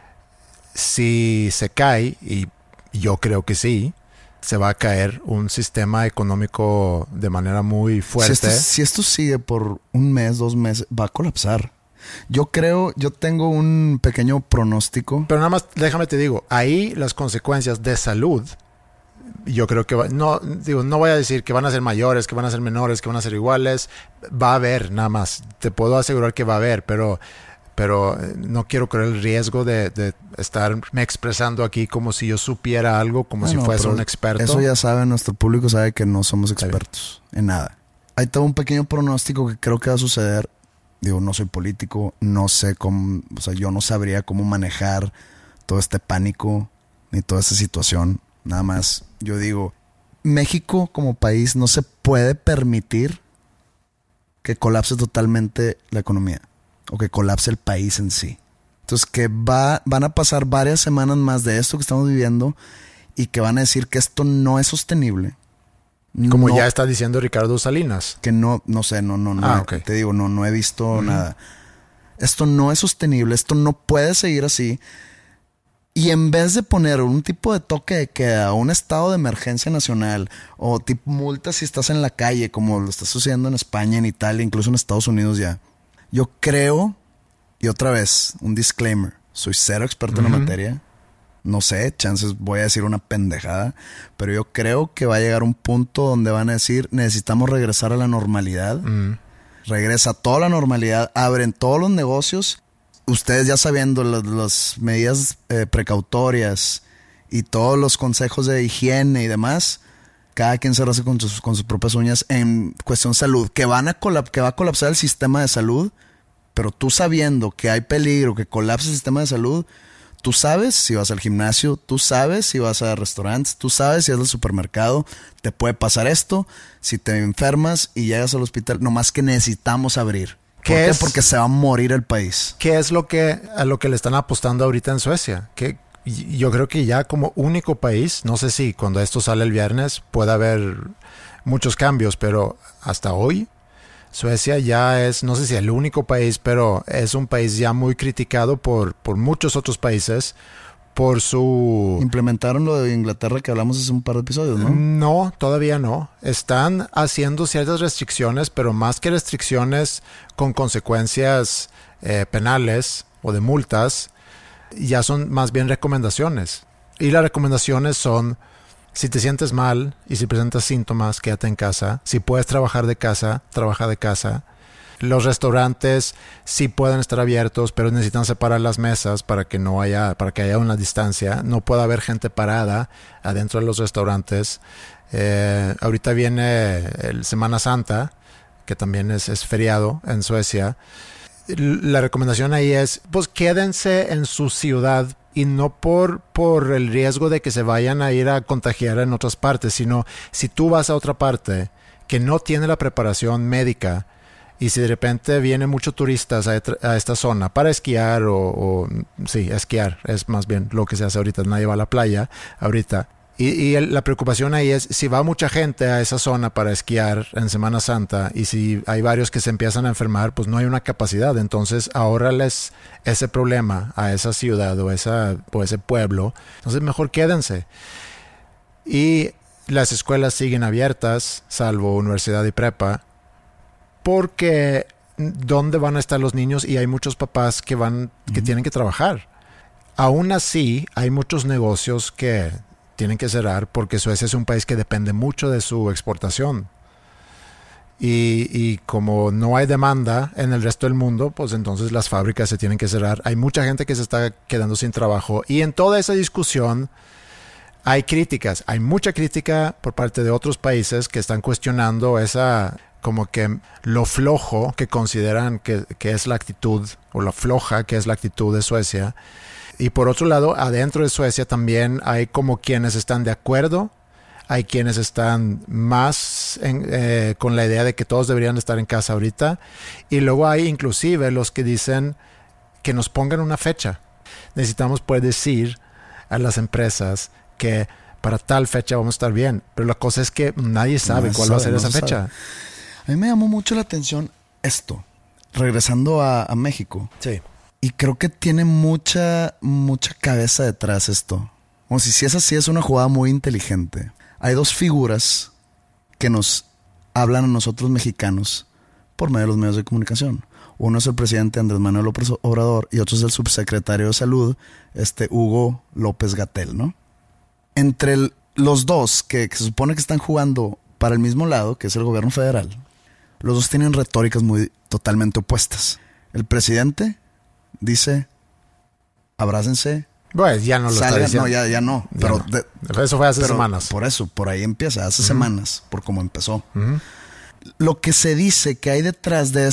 si se cae, y yo creo que sí, se va a caer un sistema económico de manera muy fuerte. Si esto sigue por un mes, 2 meses, va a colapsar. Yo tengo un pequeño pronóstico. Pero nada más, déjame te digo, ahí las consecuencias de salud, yo creo que no voy a decir que van a ser mayores, que van a ser menores, que van a ser iguales. Va a haber, nada más. Te puedo asegurar que va a haber, pero no quiero correr el riesgo de estarme expresando aquí como si yo supiera algo, como si fuese un experto. Eso ya sabe, nuestro público sabe que no somos expertos en nada. Ahí tengo un pequeño pronóstico que creo que va a suceder. Digo, no soy político, no sé cómo, o sea, yo no sabría cómo manejar todo este pánico ni toda esta situación. Nada más, yo digo, México como país no se puede permitir que colapse totalmente la economía o que colapse el país en sí. Entonces que van a pasar varias semanas más de esto que estamos viviendo y que van a decir que esto no es sostenible. Como ya está diciendo Ricardo Salinas. Que no sé, Okay. Te digo, no he visto nada. Esto no es sostenible, esto no puede seguir así. Y en vez de poner un tipo de toque de queda, un estado de emergencia nacional o tipo multa si estás en la calle, como lo está sucediendo en España, en Italia, incluso en Estados Unidos ya. Yo creo, y otra vez, un disclaimer, soy cero experto en la materia. No sé, chances voy a decir una pendejada, pero yo creo que va a llegar un punto donde van a decir, necesitamos regresar a la normalidad. Regresa toda la normalidad, abren todos los negocios. Ustedes ya sabiendo las medidas precautorias y todos los consejos de higiene y demás, cada quien se rasca con sus propias uñas en cuestión salud, que va a colapsar el sistema de salud, pero tú sabiendo que hay peligro, que colapse el sistema de salud, tú sabes si vas al gimnasio, tú sabes si vas a restaurantes, tú sabes si vas al supermercado, te puede pasar esto, si te enfermas y llegas al hospital, nomás que necesitamos abrir. ¿Por qué? Porque se va a morir el país. ¿Qué es a lo que le están apostando ahorita en Suecia? Que yo creo que ya como único país, no sé si cuando esto sale el viernes puede haber muchos cambios, pero hasta hoy Suecia ya es, no sé si el único país, pero es un país ya muy criticado por muchos otros países por su... Implementaron lo de Inglaterra que hablamos hace un par de episodios, ¿no? No, todavía no. Están haciendo ciertas restricciones, pero más que restricciones con consecuencias penales o de multas, ya son más bien recomendaciones. Y las recomendaciones son, si te sientes mal y si presentas síntomas, quédate en casa. Si puedes trabajar de casa, trabaja de casa. Los restaurantes sí pueden estar abiertos, pero necesitan separar las mesas para que haya una distancia. No puede haber gente parada adentro de los restaurantes. Ahorita viene el Semana Santa, que también es feriado en Suecia. La recomendación ahí es, pues quédense en su ciudad y no por el riesgo de que se vayan a ir a contagiar en otras partes, sino si tú vas a otra parte que no tiene la preparación médica y si de repente vienen muchos turistas a esta zona para esquiar sí, esquiar es más bien lo que se hace ahorita, nadie va a la playa ahorita. Y la preocupación ahí es si va mucha gente a esa zona para esquiar en Semana Santa y si hay varios que se empiezan a enfermar, pues no hay una capacidad. Entonces, ahórrales ese problema a esa ciudad o ese pueblo. Entonces, mejor quédense. Y las escuelas siguen abiertas, salvo universidad y prepa, porque ¿dónde van a estar los niños? Y hay muchos papás que tienen que trabajar. Aún así, hay muchos negocios que tienen que cerrar porque Suecia es un país que depende mucho de su exportación. Y como no hay demanda en el resto del mundo, pues entonces las fábricas se tienen que cerrar. Hay mucha gente que se está quedando sin trabajo. Y en toda esa discusión hay críticas. Hay mucha crítica por parte de otros países que están cuestionando como que lo flojo que consideran que es la actitud, o la floja que es la actitud de Suecia. Y por otro lado, adentro de Suecia también hay como quienes están de acuerdo, hay quienes están más con la idea de que todos deberían estar en casa ahorita, y luego hay inclusive los que dicen que nos pongan una fecha. Necesitamos poder decir a las empresas que para tal fecha vamos a estar bien, pero la cosa es que nadie sabe cuál va a ser esa fecha. A mí me llamó mucho la atención esto, regresando a México. Sí. Y creo que tiene mucha cabeza detrás esto. Como si es así, es una jugada muy inteligente. Hay dos figuras que nos hablan a nosotros mexicanos por medio de los medios de comunicación. Uno es el presidente Andrés Manuel López Obrador y otro es el subsecretario de Salud, Hugo López-Gatell, ¿no? Entre los dos, que se supone que están jugando para el mismo lado, que es el gobierno federal, los dos tienen retóricas totalmente opuestas. El presidente dice, abrácense. Pues ya no lo está diciendo. No, ya no. Pero eso fue hace semanas. Por ahí empieza, hace semanas, por cómo empezó. Lo que se dice que hay detrás de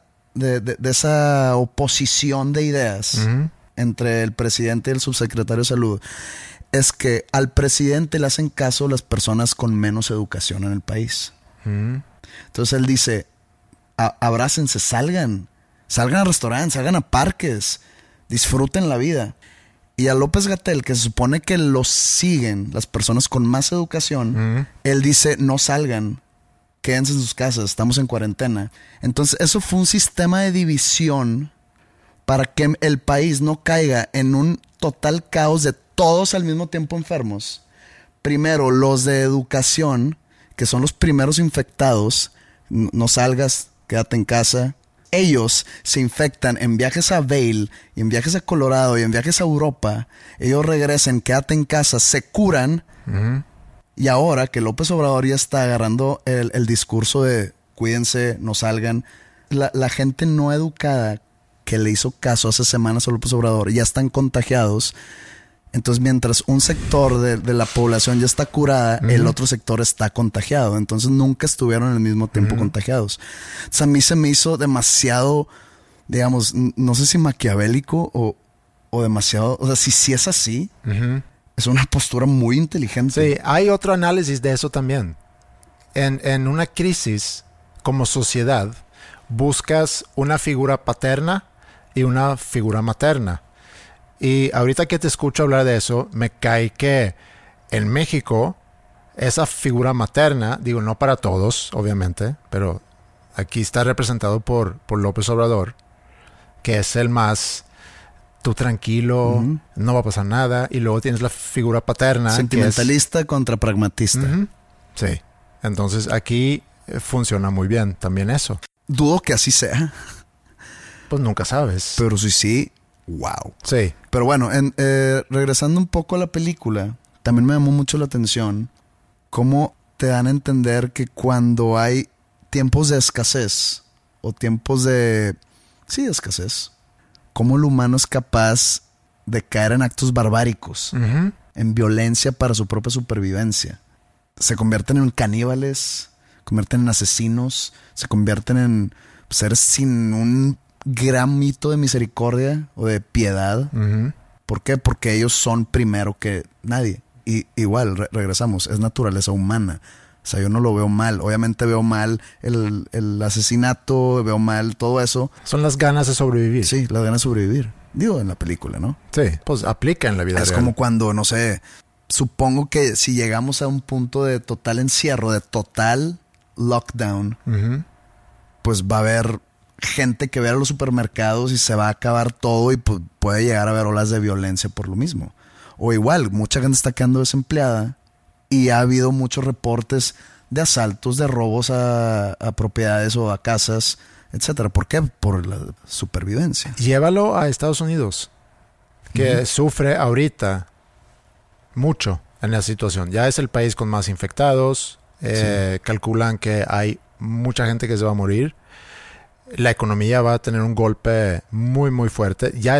esa oposición de ideas entre el presidente y el subsecretario de Salud es que al presidente le hacen caso las personas con menos educación en el país. Entonces él dice, abrácense, salgan a restaurantes, salgan a parques, disfruten la vida. Y a López-Gatell, que se supone que los siguen las personas con más educación, él dice, no salgan, quédense en sus casas, estamos en cuarentena. Entonces eso fue un sistema de división para que el país no caiga en un total caos de todos al mismo tiempo enfermos. Primero, los de educación, que son los primeros infectados, no salgas, quédate en casa. Ellos se infectan en viajes a Vail y en viajes a Colorado y en viajes a Europa. Ellos regresan, quédate en casa, se curan. Y ahora que López Obrador ya está agarrando el discurso de cuídense, no salgan, la gente no educada que le hizo caso hace semanas a López Obrador ya están contagiados Entonces, mientras un sector de la población ya está curada, el otro sector está contagiado. Entonces, nunca estuvieron al mismo tiempo contagiados. Entonces, a mí se me hizo demasiado, digamos, no sé si maquiavélico o demasiado... O sea, si es así, es una postura muy inteligente. Sí, hay otro análisis de eso también. En una crisis, como sociedad, buscas una figura paterna y una figura materna. Y ahorita que te escucho hablar de eso, me cae que en México, esa figura materna, digo, no para todos, obviamente, pero aquí está representado por López Obrador, que es el más, tú tranquilo, no va a pasar nada. Y luego tienes la figura paterna. Sentimentalista contra pragmatista. Sí. Entonces aquí funciona muy bien también eso. Dudo que así sea. Pues nunca sabes. Pero sí, wow. Sí. Pero bueno, regresando un poco a la película, también me llamó mucho la atención cómo te dan a entender que cuando hay tiempos de escasez o tiempos de... Sí, escasez. Cómo el humano es capaz de caer en actos barbáricos, en violencia para su propia supervivencia. Se convierten en caníbales, se convierten en asesinos, se convierten en seres sin un gramito de misericordia o de piedad. ¿Por qué? Porque ellos son primero que nadie. Y igual, regresamos, es naturaleza humana. O sea, yo no lo veo mal. Obviamente veo mal el asesinato, veo mal todo eso. Son las ganas de sobrevivir. Sí, las ganas de sobrevivir. Digo, en la película, ¿no? Sí, pues aplica en la vida real. Es como cuando, no sé, supongo que si llegamos a un punto de total encierro, de total lockdown, pues va a haber gente que vea los supermercados y se va a acabar todo y pues puede llegar a haber olas de violencia por lo mismo. O igual, mucha gente está quedando desempleada y ha habido muchos reportes de asaltos, de robos a propiedades o a casas, etcétera. ¿Por qué? Por la supervivencia. Llévalo a Estados Unidos, que sufre ahorita mucho en la situación. Ya es el país con más infectados. Calculan que hay mucha gente que se va a morir. La economía va a tener un golpe muy, muy fuerte. Ya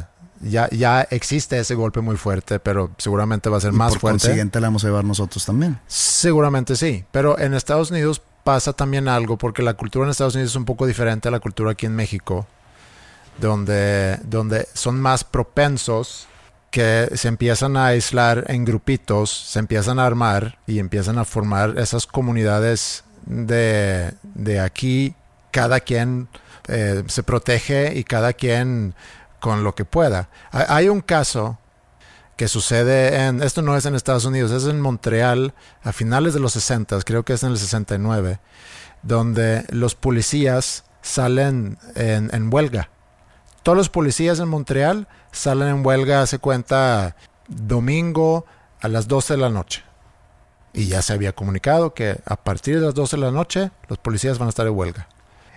existe ese golpe muy fuerte, pero seguramente va a ser más fuerte. Por consiguiente la vamos a llevar nosotros también. Seguramente sí. Pero en Estados Unidos pasa también algo, porque la cultura en Estados Unidos es un poco diferente a la cultura aquí en México, donde son más propensos, que se empiezan a aislar en grupitos, se empiezan a armar y empiezan a formar esas comunidades de aquí. Cada quien se protege y cada quien con lo que pueda. Hay un caso que sucede esto no es en Estados Unidos, es en Montreal a finales de los 60, creo que es en el 69, donde los policías salen en huelga. Todos los policías en Montreal salen en huelga, se cuenta, domingo a las 12 de la noche. Y ya se había comunicado que a partir de las 12 de la noche los policías van a estar en huelga.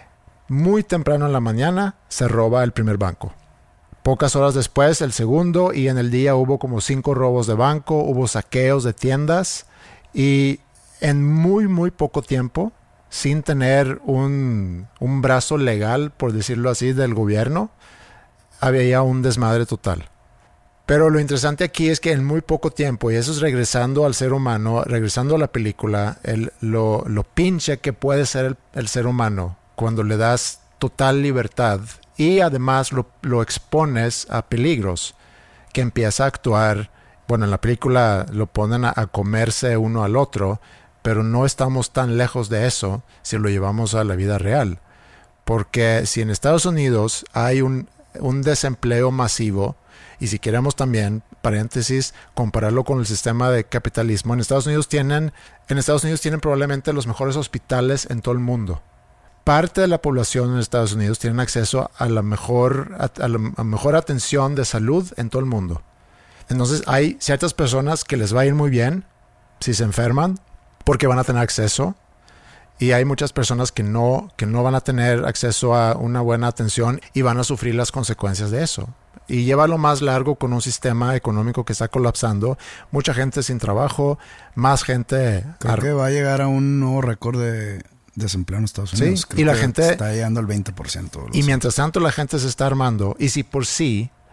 Muy temprano en la mañana se roba el primer banco. Pocas horas después el segundo, y en el día hubo como 5 robos de banco, hubo saqueos de tiendas, y en muy, muy poco tiempo, sin tener un brazo legal, por decirlo así, del gobierno, había ya un desmadre total. Pero lo interesante aquí es que en muy poco tiempo, y eso es regresando al ser humano, regresando a la película, lo pinche que puede ser el ser humano cuando le das total libertad y además lo expones a peligros, que empieza a actuar. Bueno, en la película lo ponen a comerse uno al otro, pero no estamos tan lejos de eso si lo llevamos a la vida real. Porque si en Estados Unidos hay un desempleo masivo, y si queremos también, paréntesis, compararlo con el sistema de capitalismo, en Estados Unidos tienen probablemente los mejores hospitales en todo el mundo. Parte de la población en Estados Unidos tienen acceso a la mejor atención de salud en todo el mundo. Entonces hay ciertas personas que les va a ir muy bien si se enferman porque van a tener acceso, y hay muchas personas que no van a tener acceso a una buena atención y van a sufrir las consecuencias de eso. Y llévalo más largo con un sistema económico que está colapsando, mucha gente sin trabajo, más gente... Creo que va a llegar a un nuevo récord de desempleo en Estados Unidos. Sí, creo y la que gente está llegando al 20%. Y mientras tanto la gente se está armando, y si por sí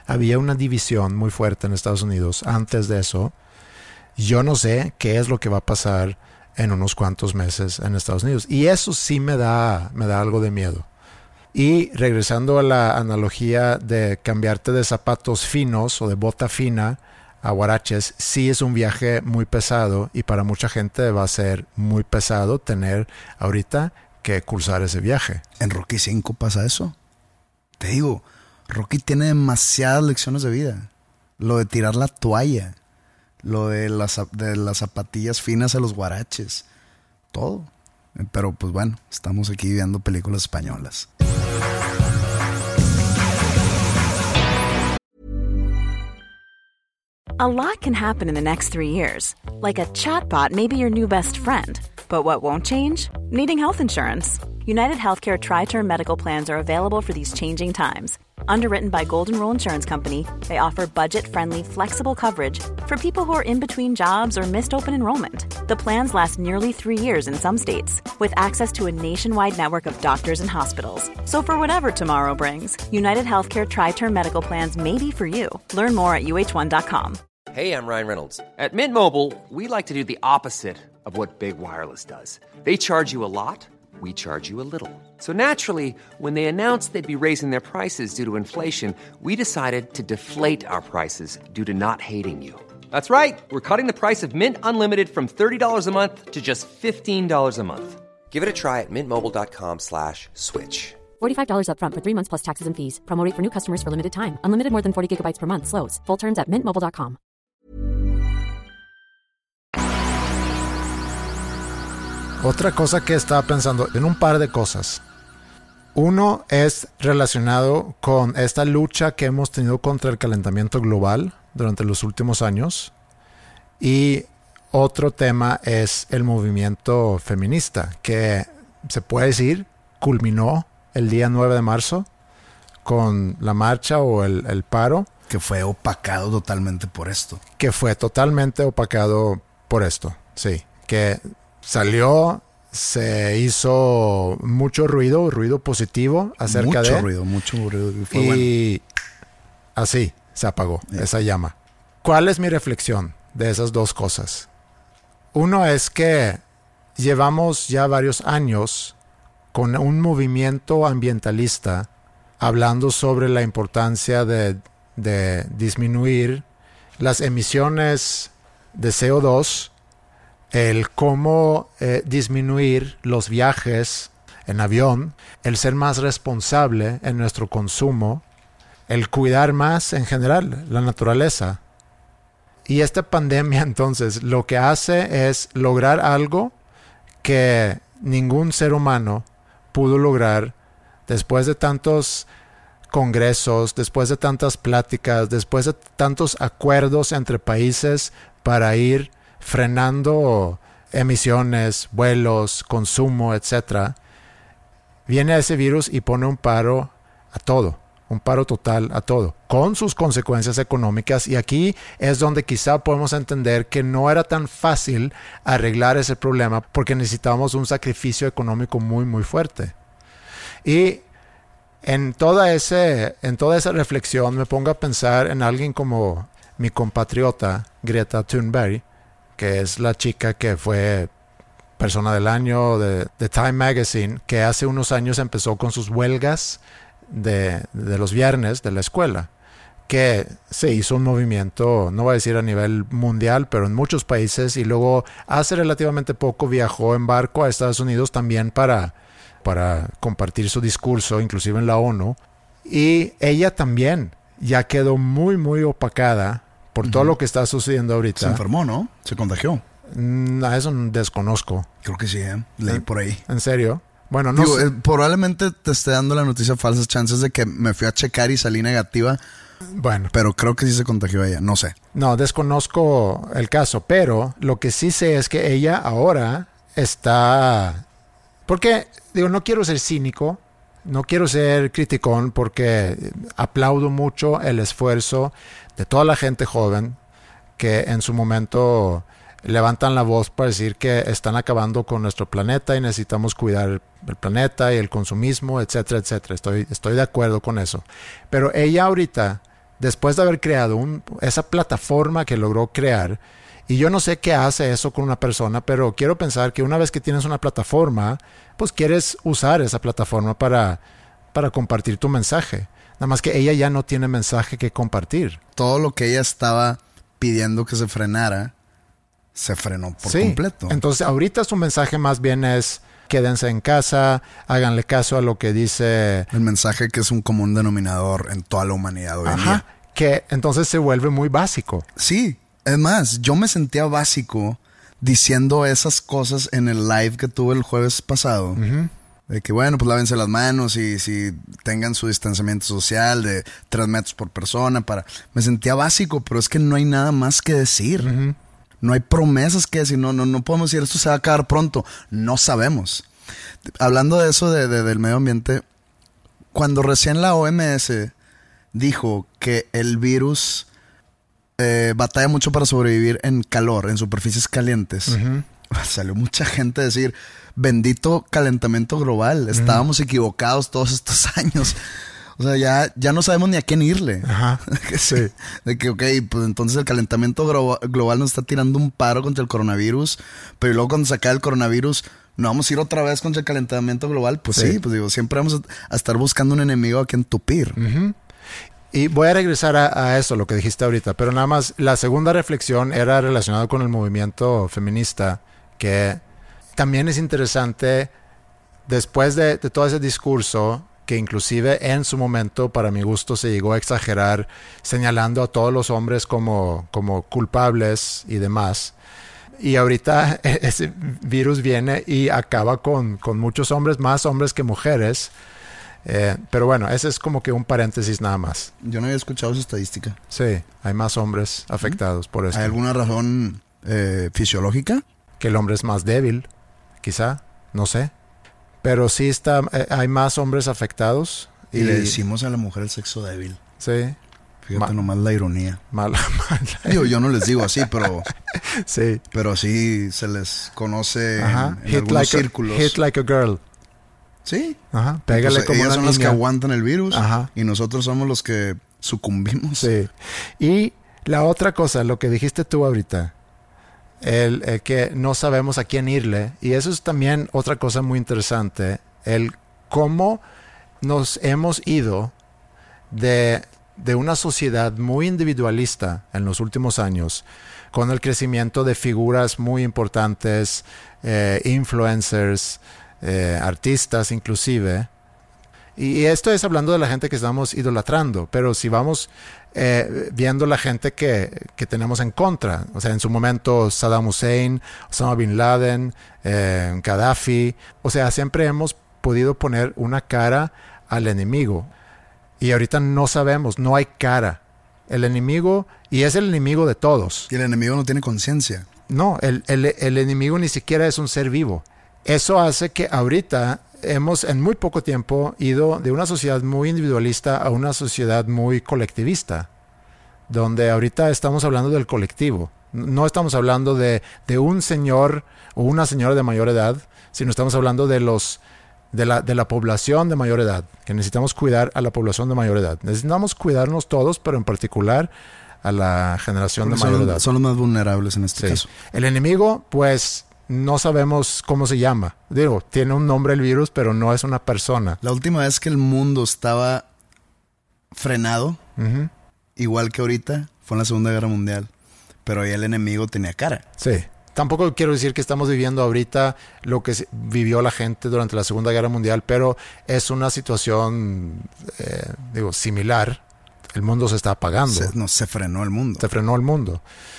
había una división muy fuerte en Estados Unidos antes de eso. Yo no sé qué es lo que va a pasar en unos cuantos meses en Estados Unidos. Y eso sí me da algo de miedo. Y regresando a la analogía de cambiarte de zapatos finos o de bota fina a huaraches, sí es un viaje muy pesado y para mucha gente va a ser muy pesado tener ahorita que cursar ese viaje. En Rocky 5 pasa eso. Te digo, Rocky tiene demasiadas lecciones de vida. Lo de tirar la toalla, lo de las zapatillas finas a los huaraches, todo. Pero pues bueno, estamos aquí viendo películas españolas. A lot can happen in the next 3 years. Like a chatbot may be your new best friend. But what won't change? Needing health insurance. United Healthcare Tri-Term Medical Plans are available for these changing times. Underwritten by Golden Rule Insurance Company, they offer budget-friendly, flexible coverage for people who are in between jobs or missed open enrollment. The plans last nearly 3 years in some states, with access to a nationwide network of doctors and hospitals. So for whatever tomorrow brings, United Healthcare Tri-Term Medical Plans may be for you. Learn more at uh1.com. Hey, I'm Ryan Reynolds. At Mint Mobile, we like to do the opposite of what Big Wireless does. They charge you a lot. We charge you a little. So naturally, when they announced they'd be raising their prices due to inflation, we decided to deflate our prices due to not hating you. That's right. We're cutting the price of Mint Unlimited from $30 a month to just $15 a month. Give it a try at mintmobile.com/switch. $45 up front for 3 months plus taxes and fees. Promo rate for new customers for limited time. Unlimited more than 40 gigabytes per month. Slows full terms at mintmobile.com. Otra cosa que estaba pensando en un par de cosas. Uno es relacionado con esta lucha que hemos tenido contra el calentamiento global durante los últimos años. Y otro tema es el movimiento feminista, que se puede decir culminó el día 9 de marzo con la marcha o el paro. Que fue opacado totalmente por esto. Que fue totalmente opacado por esto, sí. Que salió, se hizo mucho ruido positivo acerca mucho ruido. Y así se apagó esa llama. ¿Cuál es mi reflexión de esas dos cosas? Uno es que llevamos ya varios años con un movimiento ambientalista hablando sobre la importancia de disminuir las emisiones de CO2, el cómo disminuir los viajes en avión, el ser más responsable en nuestro consumo, el cuidar más en general la naturaleza. Y esta pandemia entonces lo que hace es lograr algo que ningún ser humano pudo lograr después de tantos congresos, después de tantas pláticas, después de tantos acuerdos entre países para ir frenando emisiones, vuelos, consumo, etc. Viene ese virus y pone un paro a todo, un paro total a todo, con sus consecuencias económicas. Y aquí es donde quizá podemos entender que no era tan fácil arreglar ese problema porque necesitábamos un sacrificio económico muy, muy fuerte. Y en toda esa reflexión me pongo a pensar en alguien como mi compatriota Greta Thunberg, que es la chica que fue persona del año de Time Magazine, que hace unos años empezó con sus huelgas de los viernes de la escuela, que se hizo un movimiento, no voy a decir a nivel mundial, pero en muchos países, y luego hace relativamente poco viajó en barco a Estados Unidos también para compartir su discurso, inclusive en la ONU. Y ella también ya quedó muy, muy opacada por todo lo que está sucediendo ahorita. Se enfermó, ¿no? Se contagió. A eso desconozco. Creo que sí, leí por ahí. ¿En serio? Bueno, no sé. Probablemente te esté dando la noticia falsas chances de que me fui a checar y salí negativa. Bueno. Pero creo que sí se contagió ella, no sé. No, desconozco el caso, pero lo que sí sé es que ella ahora está... Porque, no quiero ser cínico, no quiero ser criticón, porque aplaudo mucho el esfuerzo de toda la gente joven que en su momento levantan la voz para decir que están acabando con nuestro planeta y necesitamos cuidar el planeta y el consumismo, etcétera, etcétera. Estoy de acuerdo con eso. Pero ella ahorita después de haber creado esa plataforma que logró crear. Y yo no sé qué hace eso con una persona, pero quiero pensar que una vez que tienes una plataforma, pues quieres usar esa plataforma para compartir tu mensaje. Nada más que ella ya no tiene mensaje que compartir. Todo lo que ella estaba pidiendo que se frenara, se frenó por completo. Entonces ahorita su mensaje más bien es: quédense en casa, háganle caso a lo que dice... El mensaje que es un común denominador en toda la humanidad hoy en día. Que entonces se vuelve muy básico. Sí, es más, yo me sentía básico diciendo esas cosas en el live que tuve el jueves pasado. Uh-huh. De que bueno, pues lávense las manos y si tengan su distanciamiento social de 3 metros por persona. Me sentía básico, pero es que no hay nada más que decir. Uh-huh. No hay promesas que decir. No podemos decir esto se va a acabar pronto. No sabemos. Hablando de eso del medio ambiente, cuando recién la OMS dijo que el virus batalla mucho para sobrevivir en calor, en superficies calientes, uh-huh, salió mucha gente a decir: bendito calentamiento global, estábamos equivocados todos estos años. O sea, ya no sabemos ni a quién irle. Ajá, sí. De que, ok, pues entonces el calentamiento global nos está tirando un paro contra el coronavirus, pero luego cuando se acabe el coronavirus, ¿no vamos a ir otra vez contra el calentamiento global? Pues sí, pues digo, siempre vamos a estar buscando un enemigo a quien tupir. Uh-huh. Y voy a regresar a eso, lo que dijiste ahorita, pero nada más, la segunda reflexión era relacionada con el movimiento feminista, que también es interesante, después de todo ese discurso, que inclusive en su momento, para mi gusto, se llegó a exagerar, señalando a todos los hombres como culpables y demás. Y ahorita ese virus viene y acaba con muchos hombres, más hombres que mujeres. Pero bueno, ese es como que un paréntesis nada más. Yo no había escuchado esa estadística. Sí, hay más hombres afectados por esto. ¿Hay alguna razón fisiológica? Que el hombre es más débil, quizá, no sé. Pero sí hay más hombres afectados. Y le decimos a la mujer el sexo débil. Sí. Fíjate nomás la ironía. Mala. Yo no les digo así, pero... sí. Pero sí se les conoce en algunos círculos. Hit like a girl. Sí. Ajá. Pégale entonces, como ellas una son niña. las que aguantan el virus. Ajá. Y nosotros somos los que sucumbimos. Sí. Y la otra cosa, lo que dijiste tú ahorita, el que no sabemos a quién irle, y eso es también otra cosa muy interesante, el cómo nos hemos ido de una sociedad muy individualista en los últimos años, con el crecimiento de figuras muy importantes, influencers, artistas inclusive. Y esto es hablando de la gente que estamos idolatrando, pero si vamos viendo la gente que tenemos en contra, o sea, en su momento Saddam Hussein, Osama Bin Laden, Gaddafi, o sea, siempre hemos podido poner una cara al enemigo. Y ahorita no sabemos, no hay cara. El enemigo, y es el enemigo de todos. Y el enemigo no tiene conciencia. No, el enemigo ni siquiera es un ser vivo. Eso hace que ahorita hemos en muy poco tiempo ido de una sociedad muy individualista a una sociedad muy colectivista, donde ahorita estamos hablando del colectivo. No estamos hablando de un señor o una señora de mayor edad, sino estamos hablando de la población de mayor edad, que necesitamos cuidar a la población de mayor edad. Necesitamos cuidarnos todos, pero en particular a la generación de mayor edad. Son los más vulnerables en este caso. El enemigo, pues, no sabemos cómo se llama. Digo, tiene un nombre el virus, pero no es una persona. La última vez que el mundo estaba frenado, igual que ahorita, fue en la Segunda Guerra Mundial. Pero ahí el enemigo tenía cara. Sí. Tampoco quiero decir que estamos viviendo ahorita lo que vivió la gente durante la Segunda Guerra Mundial, pero es una situación, similar. El mundo se está apagando. Se frenó el mundo. Se frenó el mundo.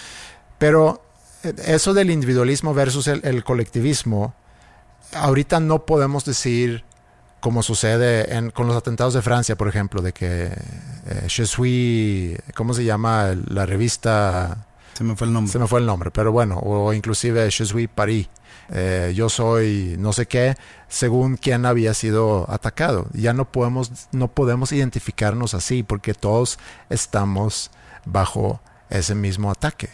Pero eso del individualismo versus el colectivismo, ahorita no podemos decir, como sucede con los atentados de Francia, por ejemplo, de que Je suis, ¿cómo se llama la revista? Se me fue el nombre. Pero bueno, o inclusive Je suis Paris, yo soy no sé qué, según quién había sido atacado. Ya no podemos identificarnos así, porque todos estamos bajo ese mismo ataque.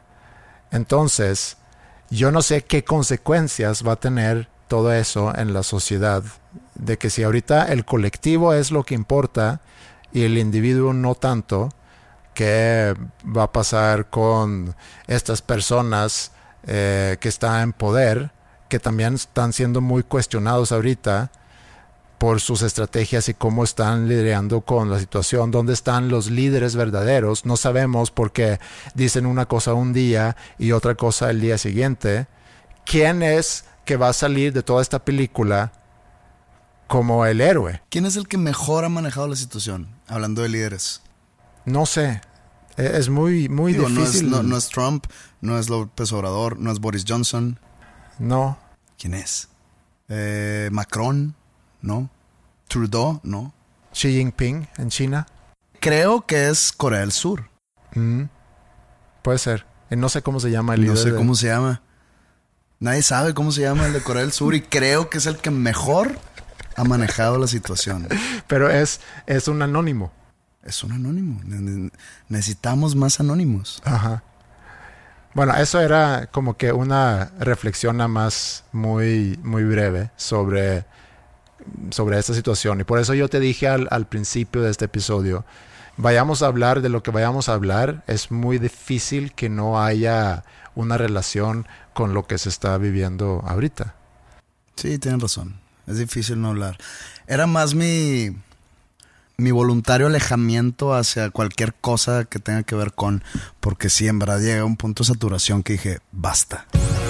Entonces, yo no sé qué consecuencias va a tener todo eso en la sociedad, de que si ahorita el colectivo es lo que importa y el individuo no tanto, ¿Qué va a pasar con estas personas que están en poder, que también están siendo muy cuestionados ahorita por sus estrategias y cómo están lidiando con la situación? ¿Dónde están los líderes verdaderos? No sabemos, porque dicen una cosa un día y otra cosa el día siguiente. ¿Quién es que va a salir de toda esta película como el héroe? ¿Quién es el que mejor ha manejado la situación? Hablando de líderes. No sé. Es muy difícil. No es Trump, no es López Obrador, no es Boris Johnson. No. ¿Quién es? Macron, ¿no? Trudeau, ¿no? Xi Jinping en China. Creo que es Corea del Sur. Puede ser. No sé cómo se llama el líder. No sé cómo se llama. Nadie sabe cómo se llama el de Corea del Sur y creo que es el que mejor ha manejado la situación. Pero es un anónimo. Es un anónimo. Necesitamos más anónimos. Ajá. Bueno, eso era como que una reflexión nada más muy breve sobre esta situación. Y por eso yo te dije al principio de este episodio, vayamos a hablar de lo que vayamos a hablar, es muy difícil que no haya una relación con lo que se está viviendo ahorita. Sí, tienes razón. Es difícil no hablar. Era más mi voluntario alejamiento hacia cualquier cosa que tenga que ver con... Porque sí, en verdad llega a un punto de saturación que dije, basta.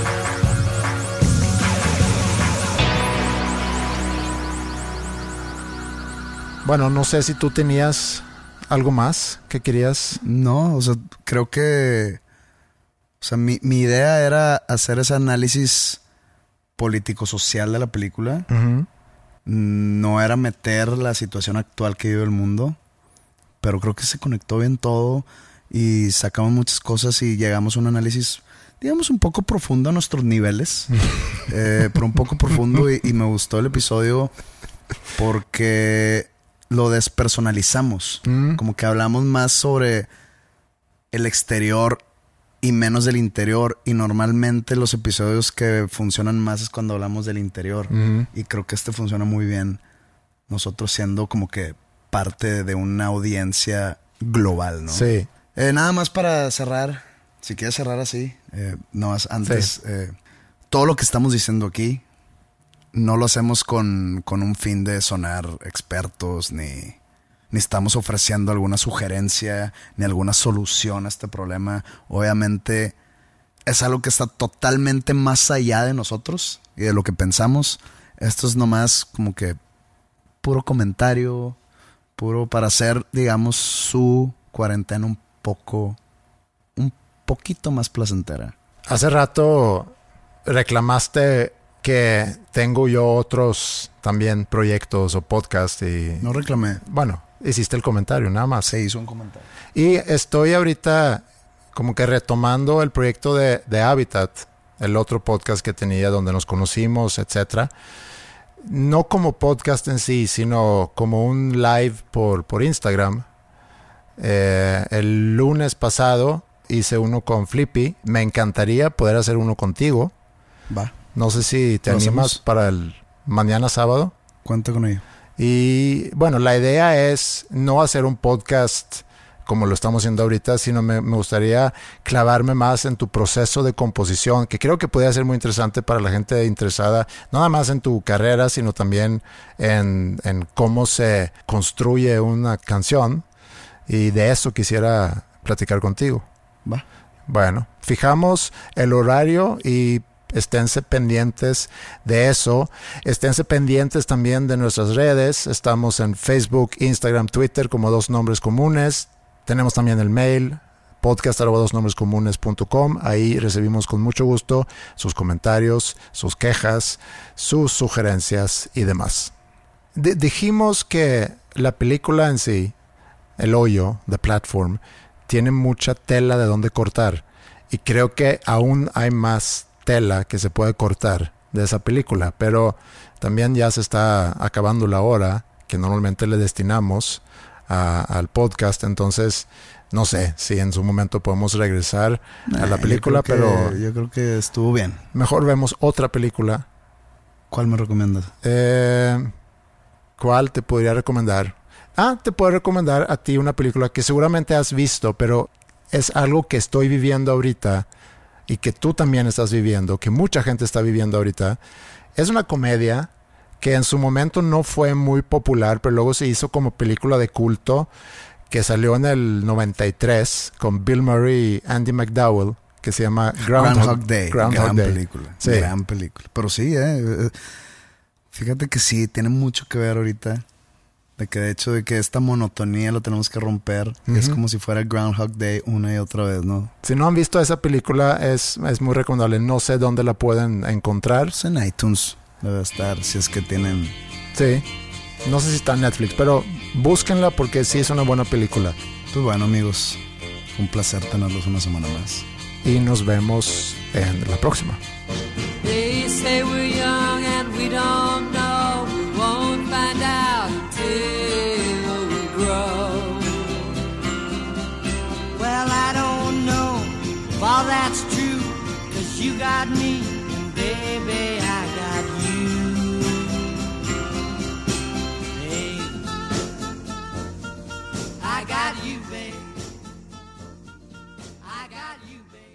Bueno, no sé si tú tenías algo más que querías. No, o sea, creo que... O sea, mi idea era hacer ese análisis político-social de la película. Uh-huh. No era meter la situación actual que vive el mundo, pero creo que se conectó bien todo y sacamos muchas cosas y llegamos a un análisis, digamos, un poco profundo a nuestros niveles, pero un poco profundo y me gustó el episodio porque lo despersonalizamos, como que hablamos más sobre el exterior y menos del interior, y normalmente los episodios que funcionan más es cuando hablamos del interior. Y creo que este funciona muy bien, nosotros siendo como que parte de una audiencia global, ¿no? Sí. Nada más para cerrar, si quieres cerrar así, no más antes, sí. Todo lo que estamos diciendo aquí no lo hacemos con un fin de sonar expertos, ni estamos ofreciendo alguna sugerencia ni alguna solución a este problema. Obviamente es algo que está totalmente más allá de nosotros y de lo que pensamos. Esto es nomás como que puro comentario, puro para hacer, digamos, su cuarentena un poquito más placentera. Hace rato reclamaste que tengo yo otros también proyectos o podcasts y... No reclamé. Bueno, hiciste el comentario, nada más. Se hizo un comentario. Y estoy ahorita como que retomando el proyecto de Habitat, el otro podcast que tenía donde nos conocimos, etcétera. No como podcast en sí, sino como un live por Instagram. El lunes pasado hice uno con Flippy. Me encantaría poder hacer uno contigo. Va. No sé si te animas para el mañana sábado. Cuenta con ello. Y bueno, la idea es no hacer un podcast como lo estamos haciendo ahorita, sino me gustaría clavarme más en tu proceso de composición, que creo que podría ser muy interesante para la gente interesada, no nada más en tu carrera, sino también en cómo se construye una canción. Y de eso quisiera platicar contigo. Va. Bueno, fijamos el horario y esténse pendientes de eso. Esténse pendientes también de nuestras redes. Estamos en Facebook, Instagram, Twitter como Dos Nombres Comunes. Tenemos también el mail podcast@dosnombrescomunes.com. Ahí recibimos con mucho gusto sus comentarios, sus quejas, sus sugerencias y demás. Dijimos que la película en sí, El Hoyo, The Platform, tiene mucha tela de donde cortar. Y creo que aún hay más tela que se puede cortar de esa película, pero también ya se está acabando la hora que normalmente le destinamos al podcast, entonces no sé si en su momento podemos regresar a la película, pero yo creo que estuvo bien. Mejor vemos otra película. ¿Cuál me recomiendas? ¿Cuál te podría recomendar? te puedo recomendar a ti una película que seguramente has visto, pero es algo que estoy viviendo ahorita y que tú también estás viviendo, que mucha gente está viviendo ahorita. Es una comedia que en su momento no fue muy popular, pero luego se hizo como película de culto, que salió en el 93 con Bill Murray y Andy McDowell, que se llama Groundhog Day. Groundhog Day. Película. Sí. Gran película. Pero sí, fíjate que sí, tiene mucho que ver ahorita. De que de hecho de que esta monotonía lo tenemos que romper. Es como si fuera Groundhog Day una y otra vez, ¿no? Si no han visto esa película, es muy recomendable. No sé dónde la pueden encontrar. Pues en iTunes debe estar, si es que tienen... Sí. No sé si está en Netflix, pero búsquenla porque sí es una buena película. Pues bueno, amigos, un placer tenerlos una semana más. Y nos vemos en la próxima. They say we're young and we don't know. We won't find out until we grow. Well, I don't know if all that's true, 'cause you got me, and baby, I got you. Babe, I got you, babe. I got you, babe.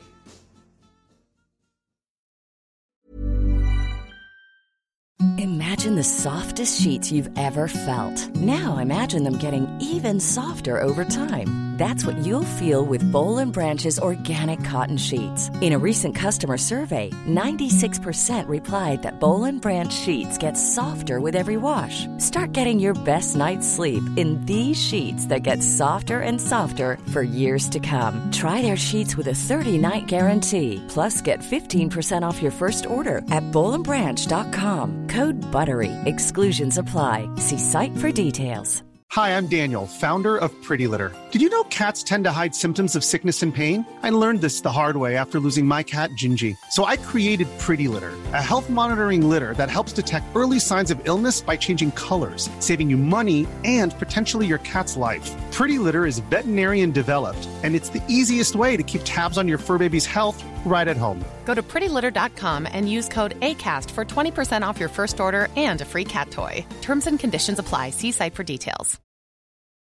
Imagine the softest sheets you've ever felt. Now imagine them getting even softer over time. That's what you'll feel with Boll & Branch's organic cotton sheets. In a recent customer survey, 96% replied that Boll & Branch sheets get softer with every wash. Start getting your best night's sleep in these sheets that get softer and softer for years to come. Try their sheets with a 30-night guarantee. Plus, get 15% off your first order at bollandbranch.com. Code BUTTERY. Exclusions apply. See site for details. Hi, I'm Daniel, founder of Pretty Litter. Did you know cats tend to hide symptoms of sickness and pain? I learned this the hard way after losing my cat, Gingy. So I created Pretty Litter, a health monitoring litter that helps detect early signs of illness by changing colors, saving you money and potentially your cat's life. Pretty Litter is veterinarian developed, and it's the easiest way to keep tabs on your fur baby's health right at home. Go to prettylitter.com and use code ACAST for 20% off your first order and a free cat toy. Terms and conditions apply. See site for details.